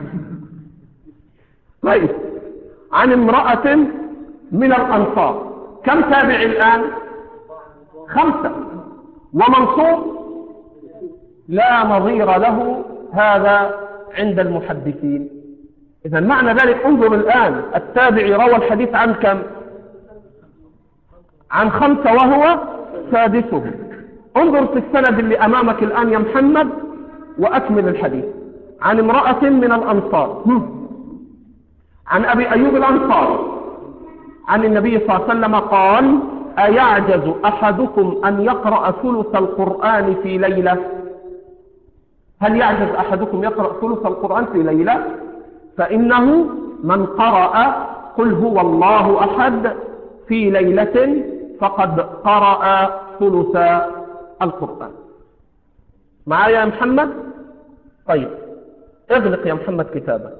طيب. عن امرأة من الأنصار. كم تابع الآن؟ 5. ومنصور لا نظير له هذا عند المحدثين. إذا معنى ذلك انظر الآن التابعي روى الحديث عن كم؟ عن 5 وهو سادسه. انظر في السند اللي أمامك الآن يا محمد وأكمل الحديث. عن امرأة من الأنصار. عن أبي أيوب الأنصاري عن النبي صلى الله عليه وسلم قال أيعجز أحدكم أن يقرأ ثلث القرآن في ليلة؟ هل يعجز أحدكم يقرأ ثلث القرآن في ليلة؟ فإنه من قرأ قل هو الله أحد في ليلة فقد قرأ ثلث القرآن. معايا يا محمد؟ طيب اغلق يا محمد كتابك،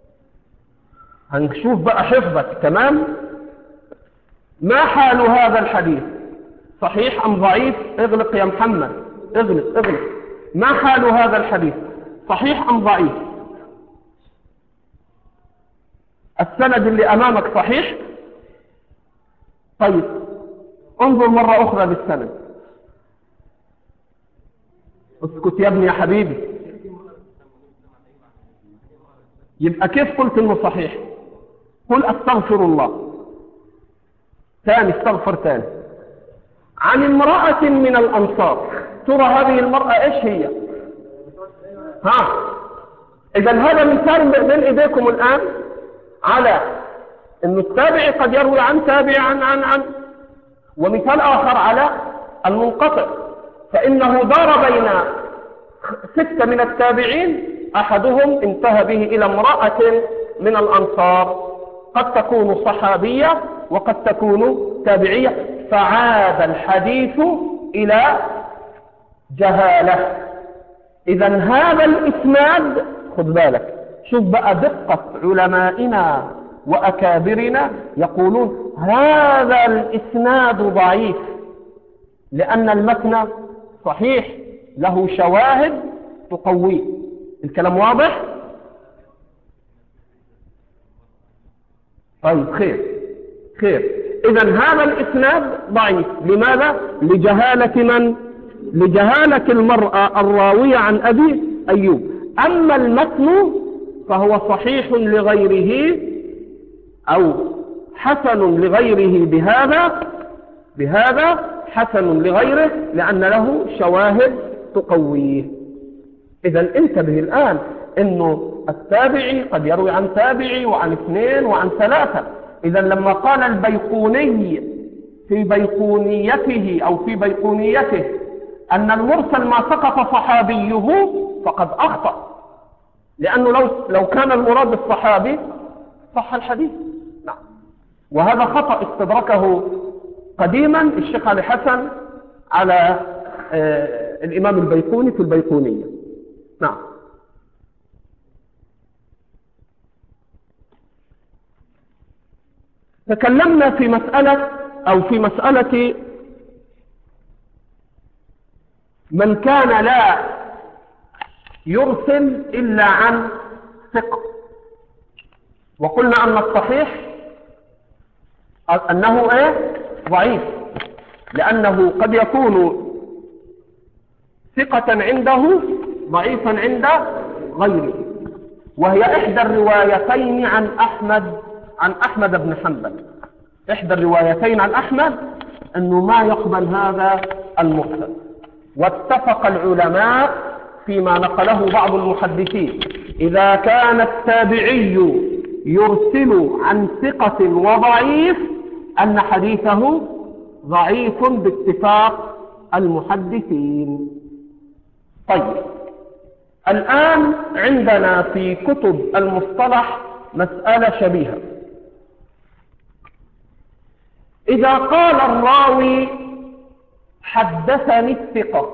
هنشوف بقى حفظك تمام. ما حال هذا الحديث؟ صحيح أم ضعيف؟ اغلق يا محمد، اغلق. ما حال هذا الحديث؟ صحيح أم ضعيف؟ السند اللي أمامك صحيح؟ طيب انظر مرة أخرى للسند. اسكت يا ابني يا حبيبي. يبقى كيف قلت انه صحيح؟ قل استغفر الله. ثاني استغفر ثاني. عن امرأة من الأنصار. ترى هذه المرأة ايش هي؟ إذا هذا مثال من إيديكم الآن على أن التابعي قد يروي عن تابع عن ومثال آخر على المنقطع. فإنه دار بين 6 من التابعين أحدهم انتهى به إلى امرأة من الأنصار قد تكون صحابية وقد تكون تابعية، فعاد الحديث إلى جهالة. إذا هذا الإسناد خذ بالك، شوف بقى دقة علمائنا وأكابرنا، يقولون هذا الإسناد ضعيف لأن المتن صحيح له شواهد تقويه. الكلام واضح؟ طيب خير. إذن هذا الإسناد ضعيف. لماذا؟ لجهالة من؟ لجهالة المرأة الراوية عن أبي أيوب. أما المتن فهو صحيح لغيره أو حسن لغيره بهذا حسن لغيره لأن له شواهد تقويه. إذا انتبه الآن أنه التابعي قد يروي عن تابعي وعن 2 وعن 3. إذا لما قال البيقوني في بيقونيته أو في بيقونيته أن المرسل ما سقط صحابيه فقد أخطأ، لأنه لو كان المراد الصحابي صح الحديث. نعم. وهذا خطأ استدركه قديما الشيخ علي حسن على الإمام البيقوني في البيقونية. نعم. تكلمنا في مسألة من كان لا يرسل إلا عن ثقة، وقلنا أن الصحيح أنه ضعيف، لأنه قد يكون ثقة عنده ضعيفا عند غيره، وهي إحدى الروايتين عن أحمد بن حنبل. إحدى الروايتين عن أحمد أنه ما يقبل هذا المرسل. واتفق العلماء فيما نقله بعض المحدثين إذا كان التابعي يرسل عن ثقة وضعيف أن حديثه ضعيف باتفاق المحدثين. طيب، الآن عندنا في كتب المصطلح مسألة شبيهة. إذا قال الراوي حدثني الثقة،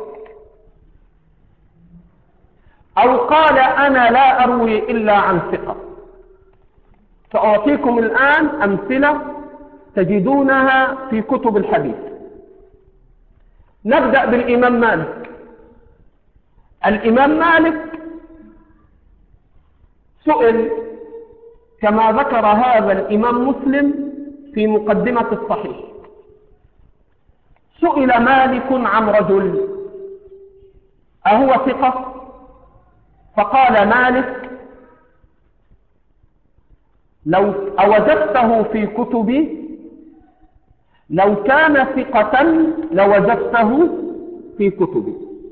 أو قال أنا لا أروي إلا عن ثقة، سأعطيكم الآن أمثلة تجدونها في كتب الحديث. نبدأ بالإمام مالك. الإمام مالك سئل كما ذكر هذا الإمام مسلم في مقدمة الصحيح، سئل مالك عن رجل أهو ثقة؟ فقال مالك لو أوجدته في كتبي لو كان ثقة لوجدته في كتبي.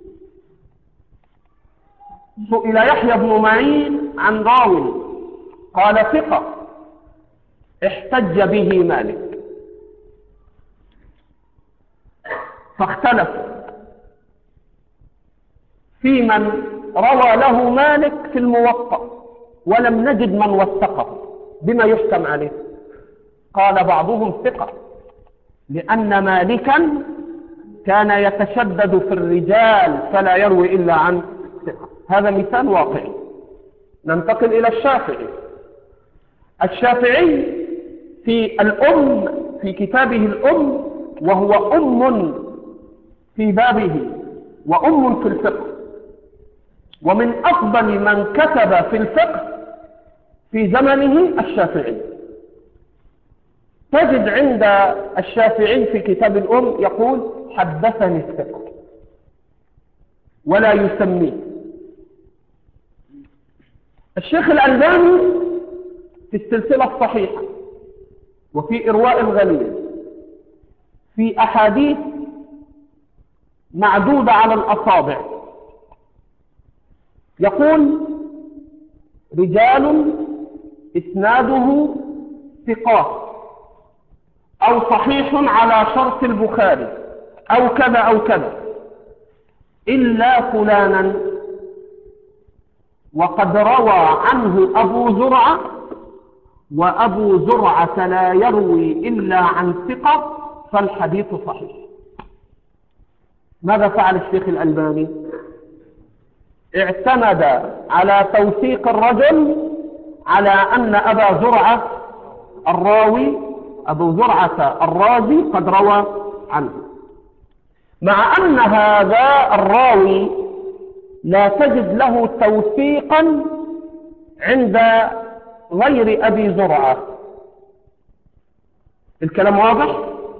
سئل يحيى بن معين عن راوي قال ثقة، احتج به مالك، فاختلف في من روى له مالك في الموطأ ولم نجد من وثقه، بما يحكم عليه؟ قال بعضهم ثقة، لأن مالكا كان يتشدد في الرجال فلا يروي إلا عن ثقة. هذا مثال واقعي. ننتقل إلى الشافعي. الشافعي في كتابه الأم، وهو أم في بابه وأم في الفقه، ومن أفضل من كتب في الفقه في زمنه الشافعي. تجد عند الشافعي في كتاب الأم يقول حدثني الثقة ولا يسميه. الشيخ الألباني في السلسلة الصحيحة وفي إرواء الغليل في أحاديث معدودة على الأصابع يقول رجال إسناده ثقات، أو صحيح على شرط البخاري، أو كذا أو كذا، إلا فلانا وقد روى عنه أبو زرعة، وأبو زرعة لا يروي إلا عن ثقة، فالحديث صحيح. ماذا فعل الشيخ الألباني؟ اعتمد على توثيق الرجل على أن أبا زرعة أبو زرعة الرازي قد روى عنه، مع أن هذا الراوي لا تجد له توثيقا عند غير أبي زرعة. الكلام واضح؟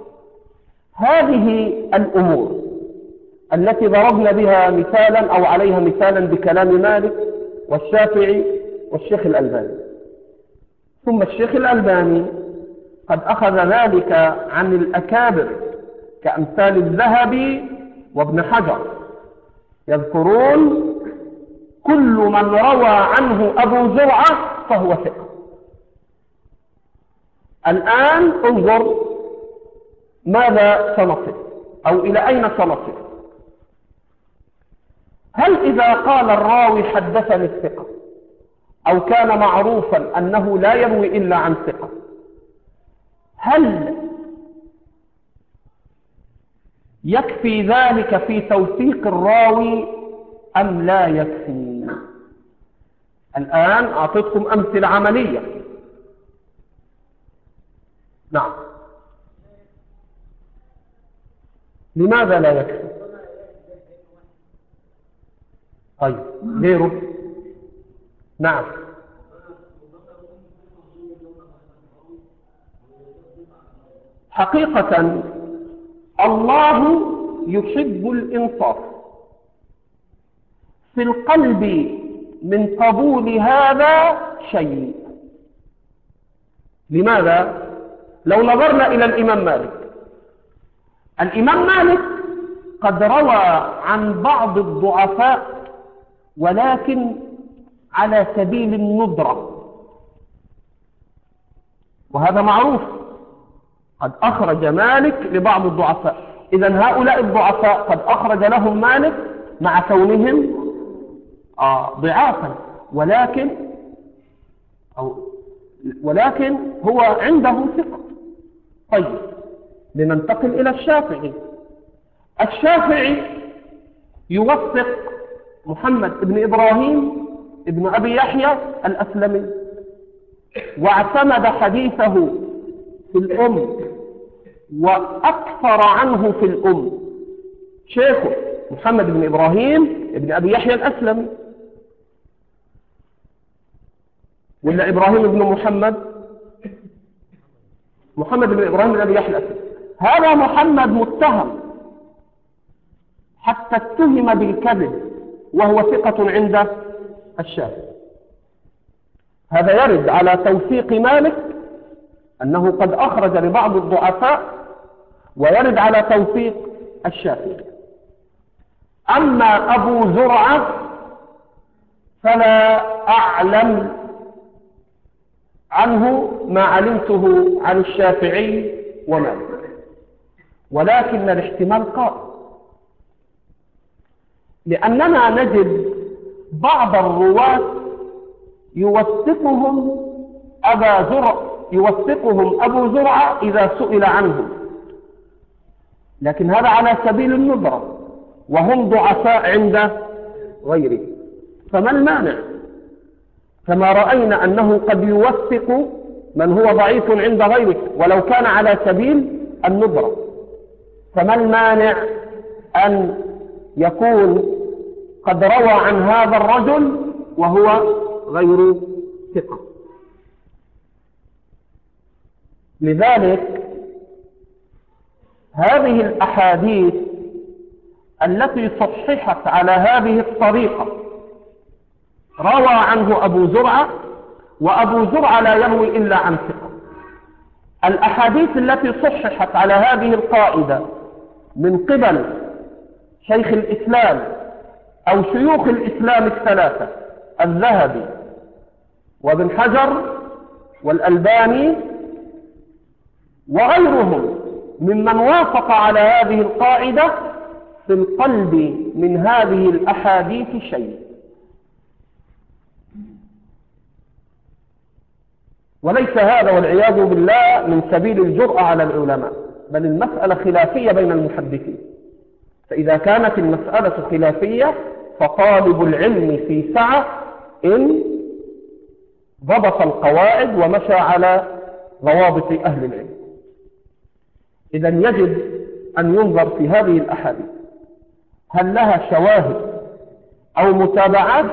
هذه الأمور التي ضربنا بها مثالا أو عليها مثالا بكلام مالك والشافعي والشيخ الألباني. ثم الشيخ الألباني قد أخذ ذلك عن الأكابر كأمثال الذهبي وابن حجر، يذكرون كل من روى عنه أبو زرعة فهو ثقة. الآن انظر ماذا سنصل أو إلى أين سنصل. هل إذا قال الراوي حدثني الثقة أو كان معروفا أنه لا يروي إلا عن ثقة، هل يكفي ذلك في توثيق الراوي أم لا يكفي؟ الآن أعطيتكم أمثلة عملية. نعم. لماذا لا يكفي؟ طيب غيره؟ نعم. حقيقة الله يحب الإنصاف في القلب، من قبول هذا شيء. لماذا؟ لو نظرنا إلى الإمام مالك، الإمام مالك قد روى عن بعض الضعفاء ولكن على سبيل الندرة، وهذا معروف، قد أخرج مالك لبعض الضعفاء. إذن هؤلاء الضعفاء قد أخرج لهم مالك مع كونهم ضعافا، ولكن هو عنده ثقة. طيب لننتقل إلى الشافعي. الشافعي يوثق محمد بن إبراهيم ابن أبي يحيى الأسلمي، واعتمد حديثه في الأم وأكثر عنه في الأم شيخه محمد بن إبراهيم ابن أبي يحيى الأسلمي، ولا إبراهيم بن محمد بن إبراهيم بن أبي يحيى الأسلمي. هذا محمد متهم حتى اتهم بالكذب وهو ثقة عند الشافعي. هذا يرد على توثيق مالك أنه قد أخرج لبعض الضعفاء، ويرد على توثيق الشافعي. أما أبو زرعة فلا أعلم عنه ما علمته عن الشافعي ومالك، ولكن الاحتمال قائم، لأننا نجد بعض الرواة يوثقهم أبو زرعة إذا سئل عنهم، لكن هذا على سبيل الندرة، وهم ضعفاء عند غيره. فما المانع؟ كما رأينا أنه قد يوثق من هو ضعيف عند غيره ولو كان على سبيل الندرة، فما المانع أن يكون قد روى عن هذا الرجل وهو غير ثقة؟ لذلك هذه الأحاديث التي صححت على هذه الطريقة روى عنه أبو زرعة، وأبو زرعة لا يروي إلا عن ثقة. الأحاديث التي صححت على هذه القاعدة من قبل شيخ الإسلام أو شيوخ الإسلام الثلاثة، الذهبي وابن حجر والألباني وغيرهم ممن وافق على هذه القاعدة، في القلب من هذه الأحاديث شيء. وليس هذا والعياذ بالله من سبيل الجرأة على العلماء، بل المسألة خلافية بين المحدثين. فإذا كانت المسألة خلافية فطالب العلم في سعة إن ضبط القواعد ومشى على ضوابط أهل العلم. إذن يجب أن ينظر في هذه الأحاديث هل لها شواهد أو متابعات،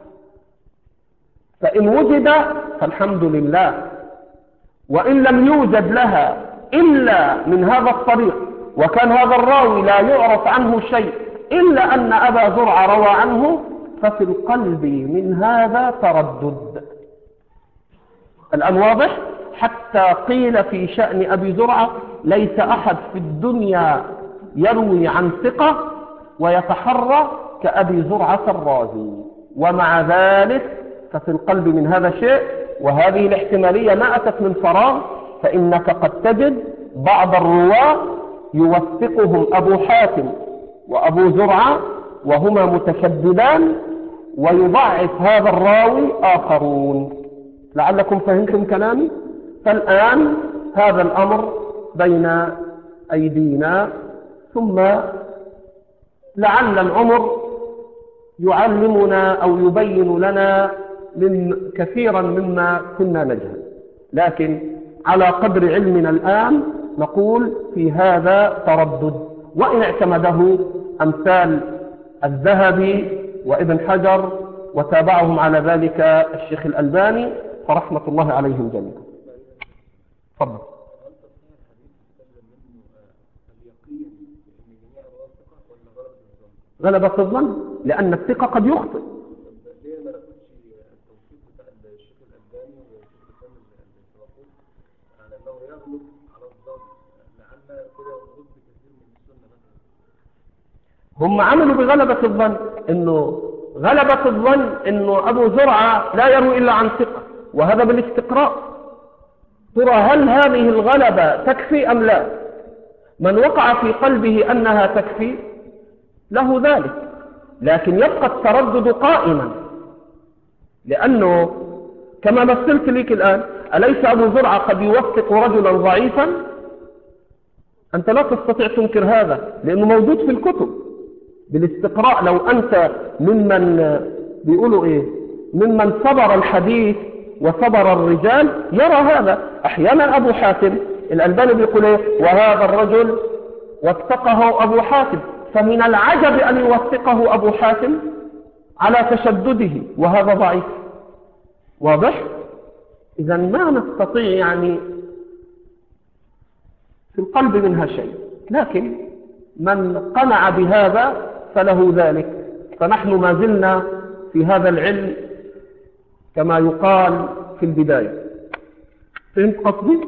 فإن وجد فالحمد لله، وإن لم يوجد لها إلا من هذا الطريق، وكان هذا الراوي لا يعرف عنه شيء إلا أن أبا زرعة روى عنه، ففي القلب من هذا تردد. الآن واضح؟ حتى قيل في شأن أبي زرعة ليس أحد في الدنيا يروي عن ثقة ويتحرى كأبي زرعة الرازي، ومع ذلك ففي القلب من هذا شيء. وهذه الاحتمالية ما أتت من فراغ، فإنك قد تجد بعض الرواة يوثقهم أبو حاتم وأبو زرعة وهما متشددان، ويضعف هذا الراوي آخرون. لعلكم فهمتم كلامي. فالآن هذا الأمر بين أيدينا، ثم لعل العمر يعلمنا أو يبين لنا كثيرا مما كنا نجهل، لكن على قدر علمنا الآن نقول في هذا تردد، وإن اعتمده أمثال الذهبي وابن حجر وتابعهم على ذلك الشيخ الألباني فرحمة الله عليهم جميعا. تفضل. غلبة الظن، لأن الثقة قد يخطئ. هم عملوا بغلبة الظن، انه غلبة الظن انه ابو زرعة لا يروي الا عن ثقة، وهذا بالاستقراء. ترى هل هذه الغلبة تكفي ام لا؟ من وقع في قلبه انها تكفي له ذلك، لكن يبقى التردد قائما، لانه كما مثلت لك الان، اليس ابو زرعة قد يوثق رجلا ضعيفا؟ انت لا تستطيع تنكر هذا لانه موجود في الكتب بالاستقراء. لو أنت ممن بيقولوا إيه، ممن صبر الحديث وصبر الرجال يرى هذا. أحيانا أبو حاتم الألباني بيقول إيه، وهذا الرجل وثقه أبو حاتم، فمن العجب أن يوثقه أبو حاتم على تشدده وهذا ضعيف. واضح؟ إذا ما نستطيع يعني في القلب منها شيء، لكن من قنع بهذا فله ذلك. فنحن ما زلنا في هذا العلم كما يقال في البداية. فهمت قصدي؟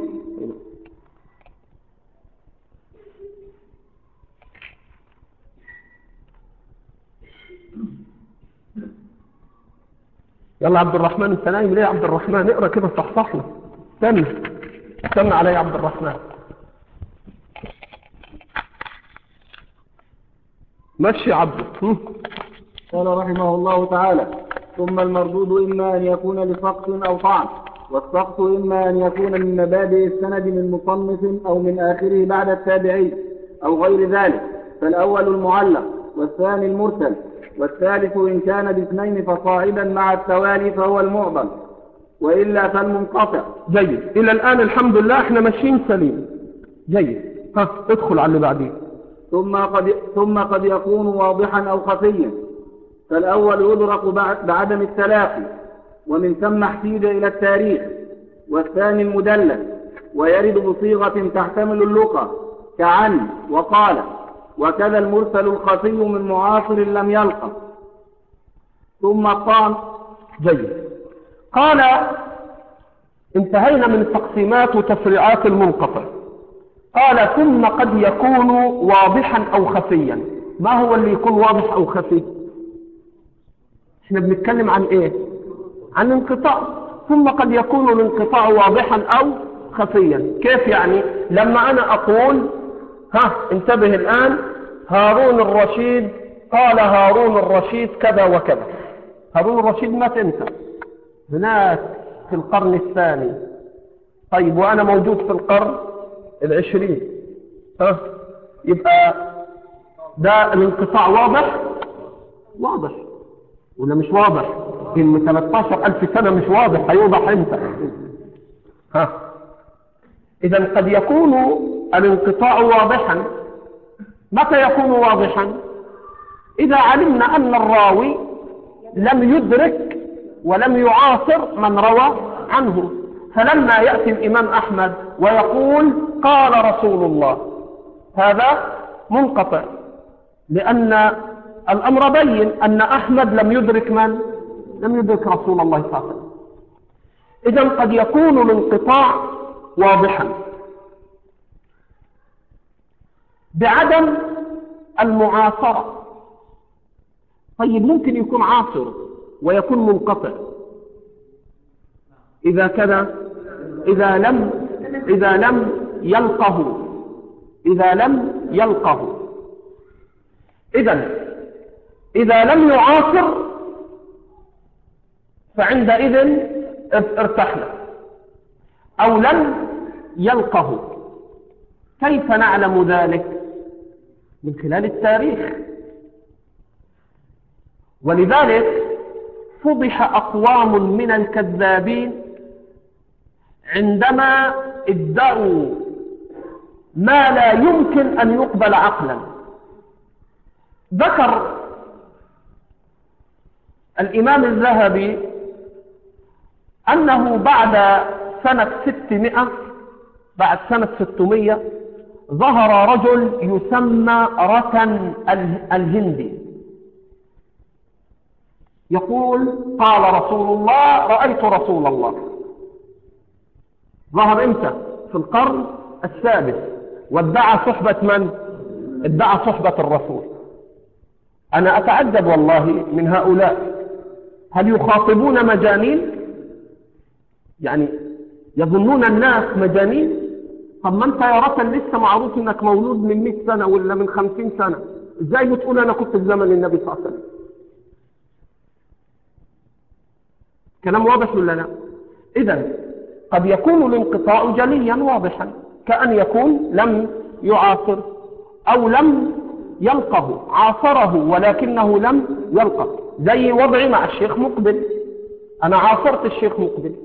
يلا عبد الرحمن، انت نايم ليه يا عبد الرحمن؟ اقرأ كده صحصحنا. استنى علي يا عبد الرحمن. ماشي يا عبد. قال رحمه الله تعالى: ثم المردود إما أن يكون لسقط أو طعن، والسقط إما أن يكون من مبادئ السند من مصنف أو من آخره بعد التابعي أو غير ذلك، فالأول المعلق والثاني المرسل، والثالث إن كان باثنين فصاعدا مع التوالي فهو المعضل، وإلا فالمنقطع. جيد، إلى الآن الحمد لله احنا ماشيين سليم. جيد، ادخل على اللي بعدين. ثم قد يكون واضحا أو خفيا، فالأول يدرك بعدم التلاقي، ومن ثم احتيج إلى التاريخ، والثاني المدلس، ويرد بصيغة تحتمل اللقى كعن وقال، وكذا المرسل الخفي من معاصر لم يلقى. ثم الطعن. جيد، قال انتهينا من تقسيمات وتفريعات المنقطع. قال ثم قد يكون واضحا أو خفيا. ما هو اللي يكون واضح أو خفي؟ احنا بنتكلم عن ايه؟ عن انقطاع. ثم قد يكون الانقطاع واضحا أو خفيا. كيف يعني؟ لما أنا أقول انتبه الآن، هارون الرشيد قال هارون الرشيد كذا وكذا. هارون الرشيد ما تنسى هناك في القرن الثاني. طيب وأنا موجود في القرن 20، يبقى ده الانقطاع واضح ولا مش واضح؟ إن 13,000 سنة مش واضح، هيوضح امتى؟ إذا قد يكون الانقطاع واضحا. متى يكون واضحا؟ إذا علمنا أن الراوي لم يدرك ولم يعاصر من روى عنه. فلما يأتي الإمام أحمد ويقول قال رسول الله، هذا منقطع، لأن الأمر بين أن أحمد لم يدرك من؟ لم يدرك رسول الله صلى الله عليه وسلم. إذن قد يكون الانقطاع واضحا بعدم المعاصرة. طيب ممكن يكون عاصر ويكون منقطع إذا كذا، إذا لم يلقه. إذا لم يعاصر فعندئذ ارتحنا، أو لم يلقه. كيف نعلم ذلك؟ من خلال التاريخ. ولذلك فضح أقوام من الكذابين عندما ادعوا ما لا يمكن أن يقبل عقلا. ذكر الإمام الذهبي أنه بعد سنة 600 بعد سنة 600 ظهر رجل يسمى ركن الهندي يقول قال رسول الله رأيت رسول الله. ظهر امتى؟ في القرن السادس، وادعى صحبة من؟ ادعى صحبة الرسول. أنا أتعجب والله من هؤلاء، هل يخاطبون مجانين؟ يعني يظنون الناس مجانين؟ طب ما انت يا ركن لسه معروف انك مولود من 100 سنة ولا من 50 سنة، ازاي بتقول انا كنت في زمن النبي صلى الله عليه وسلم؟ كلام واضح ولا لا؟ اذا قد يكون الانقطاع جليا واضحا، كأن يكون لم يعاصر او لم يلقه، عاصره ولكنه لم يلقه، زي وضعي مع الشيخ مقبل. انا عاصرت الشيخ مقبل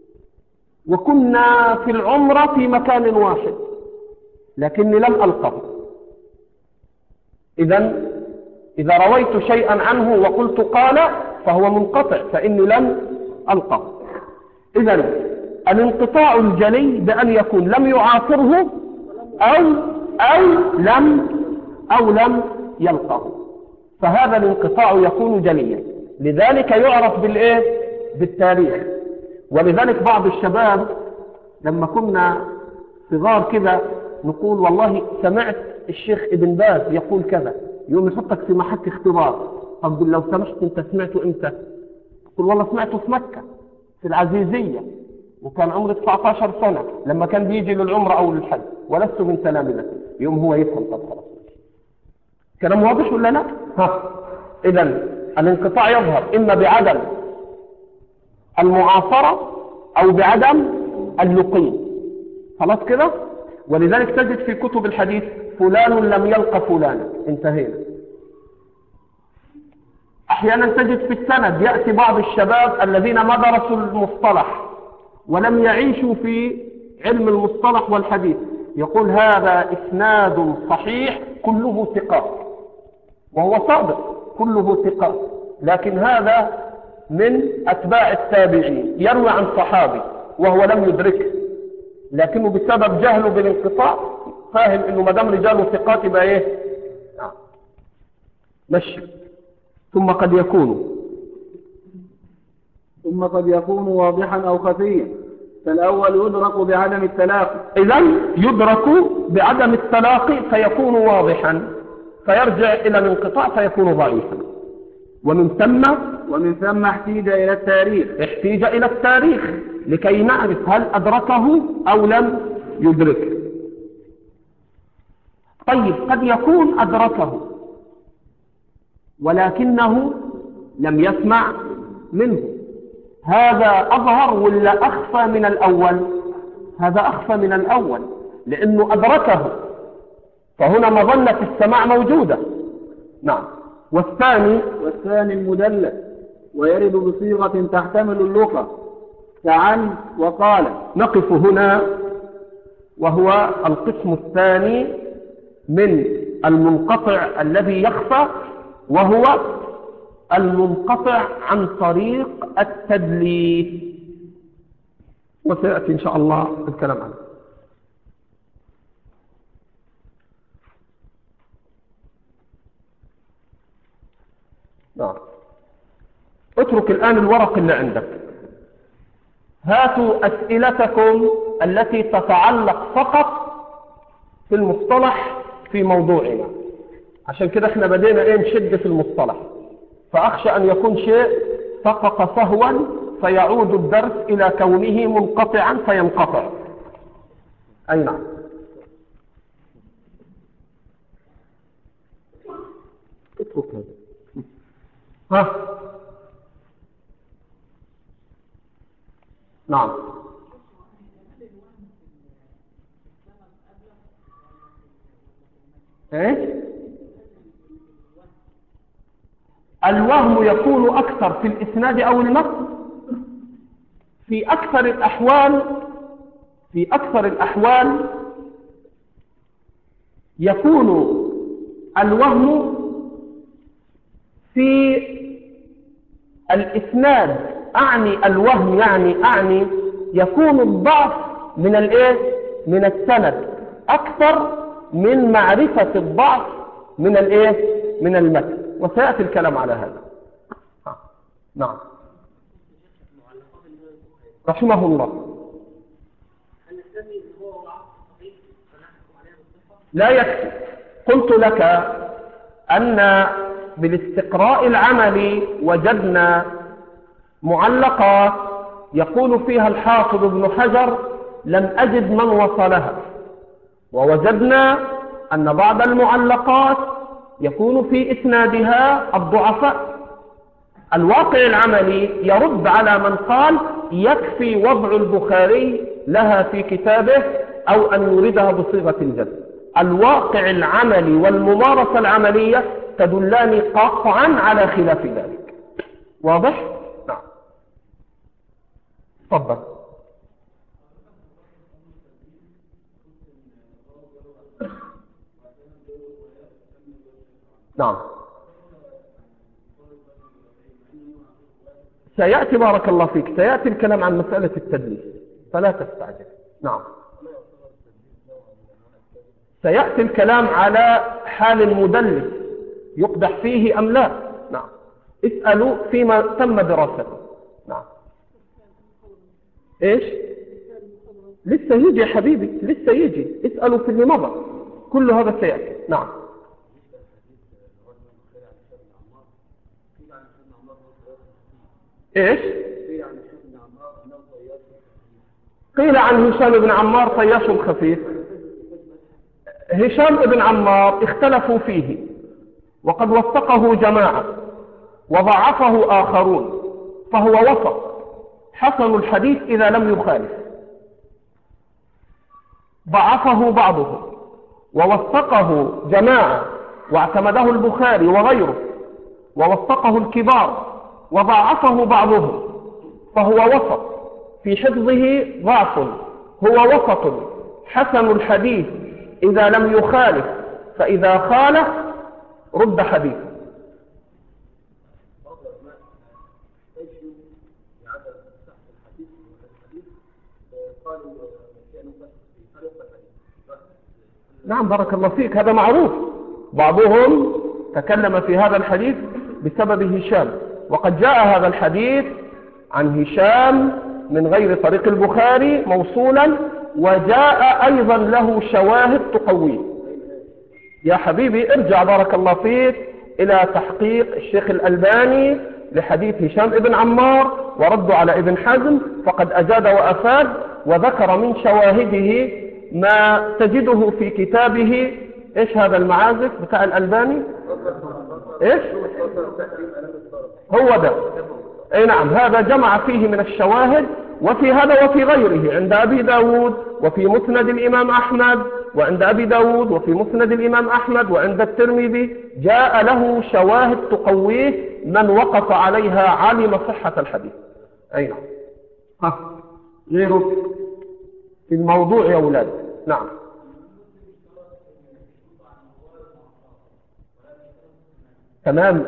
وكنا في العمرة في مكان واحد لكني لم ألقه. إذا رويت شيئا عنه وقلت قال فهو منقطع، فإني لم ألقه. إذا الانقطاع الجلي بأن يكون لم يعاصره أو لم يلقه، فهذا الانقطاع يكون جليا. لذلك يعرف بالتاريخ. ولذلك بعض الشباب لما كنا صغار كده نقول والله سمعت الشيخ ابن باز يقول كذا، يوم يحطك في محك اختبار. طب لو سمحت انت سمعته امتى؟ تقول والله سمعته في مكة في العزيزية وكان عمري 19 سنة لما كان بيجي للعمرة او للحج ولست من تلامذته. يوم هو يفهم. طب خلاص، كلام واضح ولا لا؟ اذا الانقطاع يظهر اما بعدم المعاصرة او بعدم اللقين. خلاص كده. ولذلك تجد في كتب الحديث فلان لم يلق فلانا، انتهينا. احيانا تجد في السند يأتي بعض الشباب الذين ما درسوا المصطلح ولم يعيشوا في علم المصطلح والحديث، يقول هذا اسناد صحيح كله ثقات، وهو صادق كله ثقات، لكن هذا من اتباع التابعين يروي عن صحابي وهو لم يدركه، لكنه بسبب جهله بالانقطاع فاهم انه ما دام رجاله ثقات يبقى مشي. ثم قد يكون واضحا او خفيا، فالاول يدرك بعدم التلاقي. اذا يدرك بعدم التلاقي فيكون واضحا، فيرجع الى الانقطاع فيكون ضعيفا. ومن ثم احتيج الى التاريخ لكي نعرف هل أدركه أو لم يدركه. طيب قد يكون أدركه ولكنه لم يسمع منه، هذا أظهر ولا أخفى من الأول؟ هذا أخفى من الأول لأنه أدركه، فهنا مظنة السماع موجودة. نعم. والثاني المدلس، ويرد بصيغة تحتمل اللغة كعن وقال. نقف هنا، وهو القسم الثاني من المنقطع الذي يخفى، وهو المنقطع عن طريق التدليس، وسيأتي إن شاء الله الكلام عنه. نعم. اترك الآن الورق اللي عندك، هاتوا أسئلتكم التي تتعلق فقط في المصطلح في موضوعنا، عشان كده احنا بدينا نشد في المصطلح، فأخشى أن يكون شيء سقط سهوا فيعود الدرس إلى كونه منقطعا فينقطع. أي نعم. اترك هذا. نعم. الوهم يكون أكثر في الإسناد أو المتن. في أكثر الأحوال في أكثر الأحوال يكون الوهم في الإسناد. أعني الوهم يعني يكون الضعف من الإيه؟ من السند أكثر من معرفة الضعف من الإيه؟ من المتن، وسيأتي الكلام على هذا. نعم. رحمه الله. لا يكفي. قلت لك أن بالاستقراء العملي وجدنا معلقات يقول فيها الحافظ ابن حجر لم أجد من وصلها، ووجدنا أن بعض المعلقات يكون في إسنادها الضعفاء. الواقع العملي يرد على من قال يكفي وضع البخاري لها في كتابه أو أن يوردها بصيغة الجزم. الواقع العملي والممارسة العملية تدلان قطعا على خلاف ذلك. واضح؟ نعم. تفضل. نعم. سيأتي بارك الله فيك، سيأتي الكلام عن مسألة التدليس فلا تستعجل. نعم. سيأتي الكلام على حال المدلس يقدح فيه أم لا. نعم. اسألوا فيما تم دراسته. نعم. إيش؟ لسه يجي يا حبيبي، لسه يجي. اسألوا في اللي مضى، كل هذا سيأتي. نعم. إيش؟ قيل عن هشام بن عمار طياش خفيف. هشام بن عمار اختلفوا فيه، وقد وثقه جماعة وضعفه آخرون، فهو وسط حسن الحديث إذا لم يخالف. ضعفه بعضهم ووثقه جماعة واعتمده البخاري وغيره، ووثقه الكبار وضعفه بعضهم، فهو وسط في حفظه ضعف، هو وسط حسن الحديث إذا لم يخالف، فإذا خالف رد حديثه. نعم بارك الله فيك، هذا معروف. بعضهم تكلم في هذا الحديث بسبب هشام، وقد جاء هذا الحديث عن هشام من غير طريق البخاري موصولا، وجاء أيضا له شواهد تقويه. يا حبيبي ارجع بارك الله فيك إلى تحقيق الشيخ الألباني لحديث هشام ابن عمار ورد على ابن حزم، فقد أجاد وأفاد وذكر من شواهده ما تجده في كتابه. إيش هذا المعازف بتاع الألباني؟ إيش هو ده؟ أي نعم، هذا جمع فيه من الشواهد، وفي هذا وفي غيره، عند أبي داود وفي مسند الإمام أحمد، وعند أبي داود وفي مسند الإمام أحمد، وعند الترمذي جاء له شواهد تقويه، من وقف عليها علم صحة الحديث. أي نعم. غيره في الموضوع يا أولاد. نعم. تمام.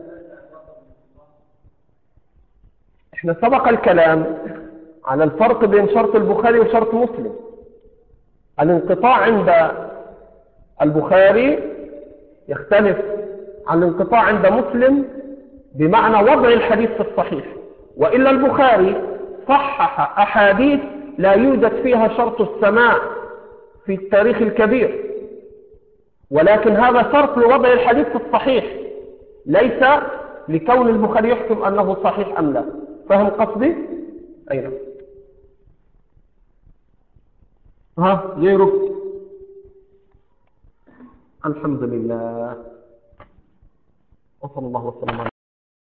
احنا سبق الكلام على الفرق بين شرط البخاري وشرط مسلم. الانقطاع عند البخاري يختلف عن الانقطاع عند مسلم بمعنى وضع الحديث في الصحيح، وإلا البخاري صحح أحاديث لا يوجد فيها شرط السماع في التاريخ الكبير، ولكن هذا شرط لوضع الحديث في الصحيح، ليس لكون البخاري يحكم أنه صحيح أم لا. فهم قصدي؟ أين؟ غيره. الحمد لله، وصلى الله وسلم.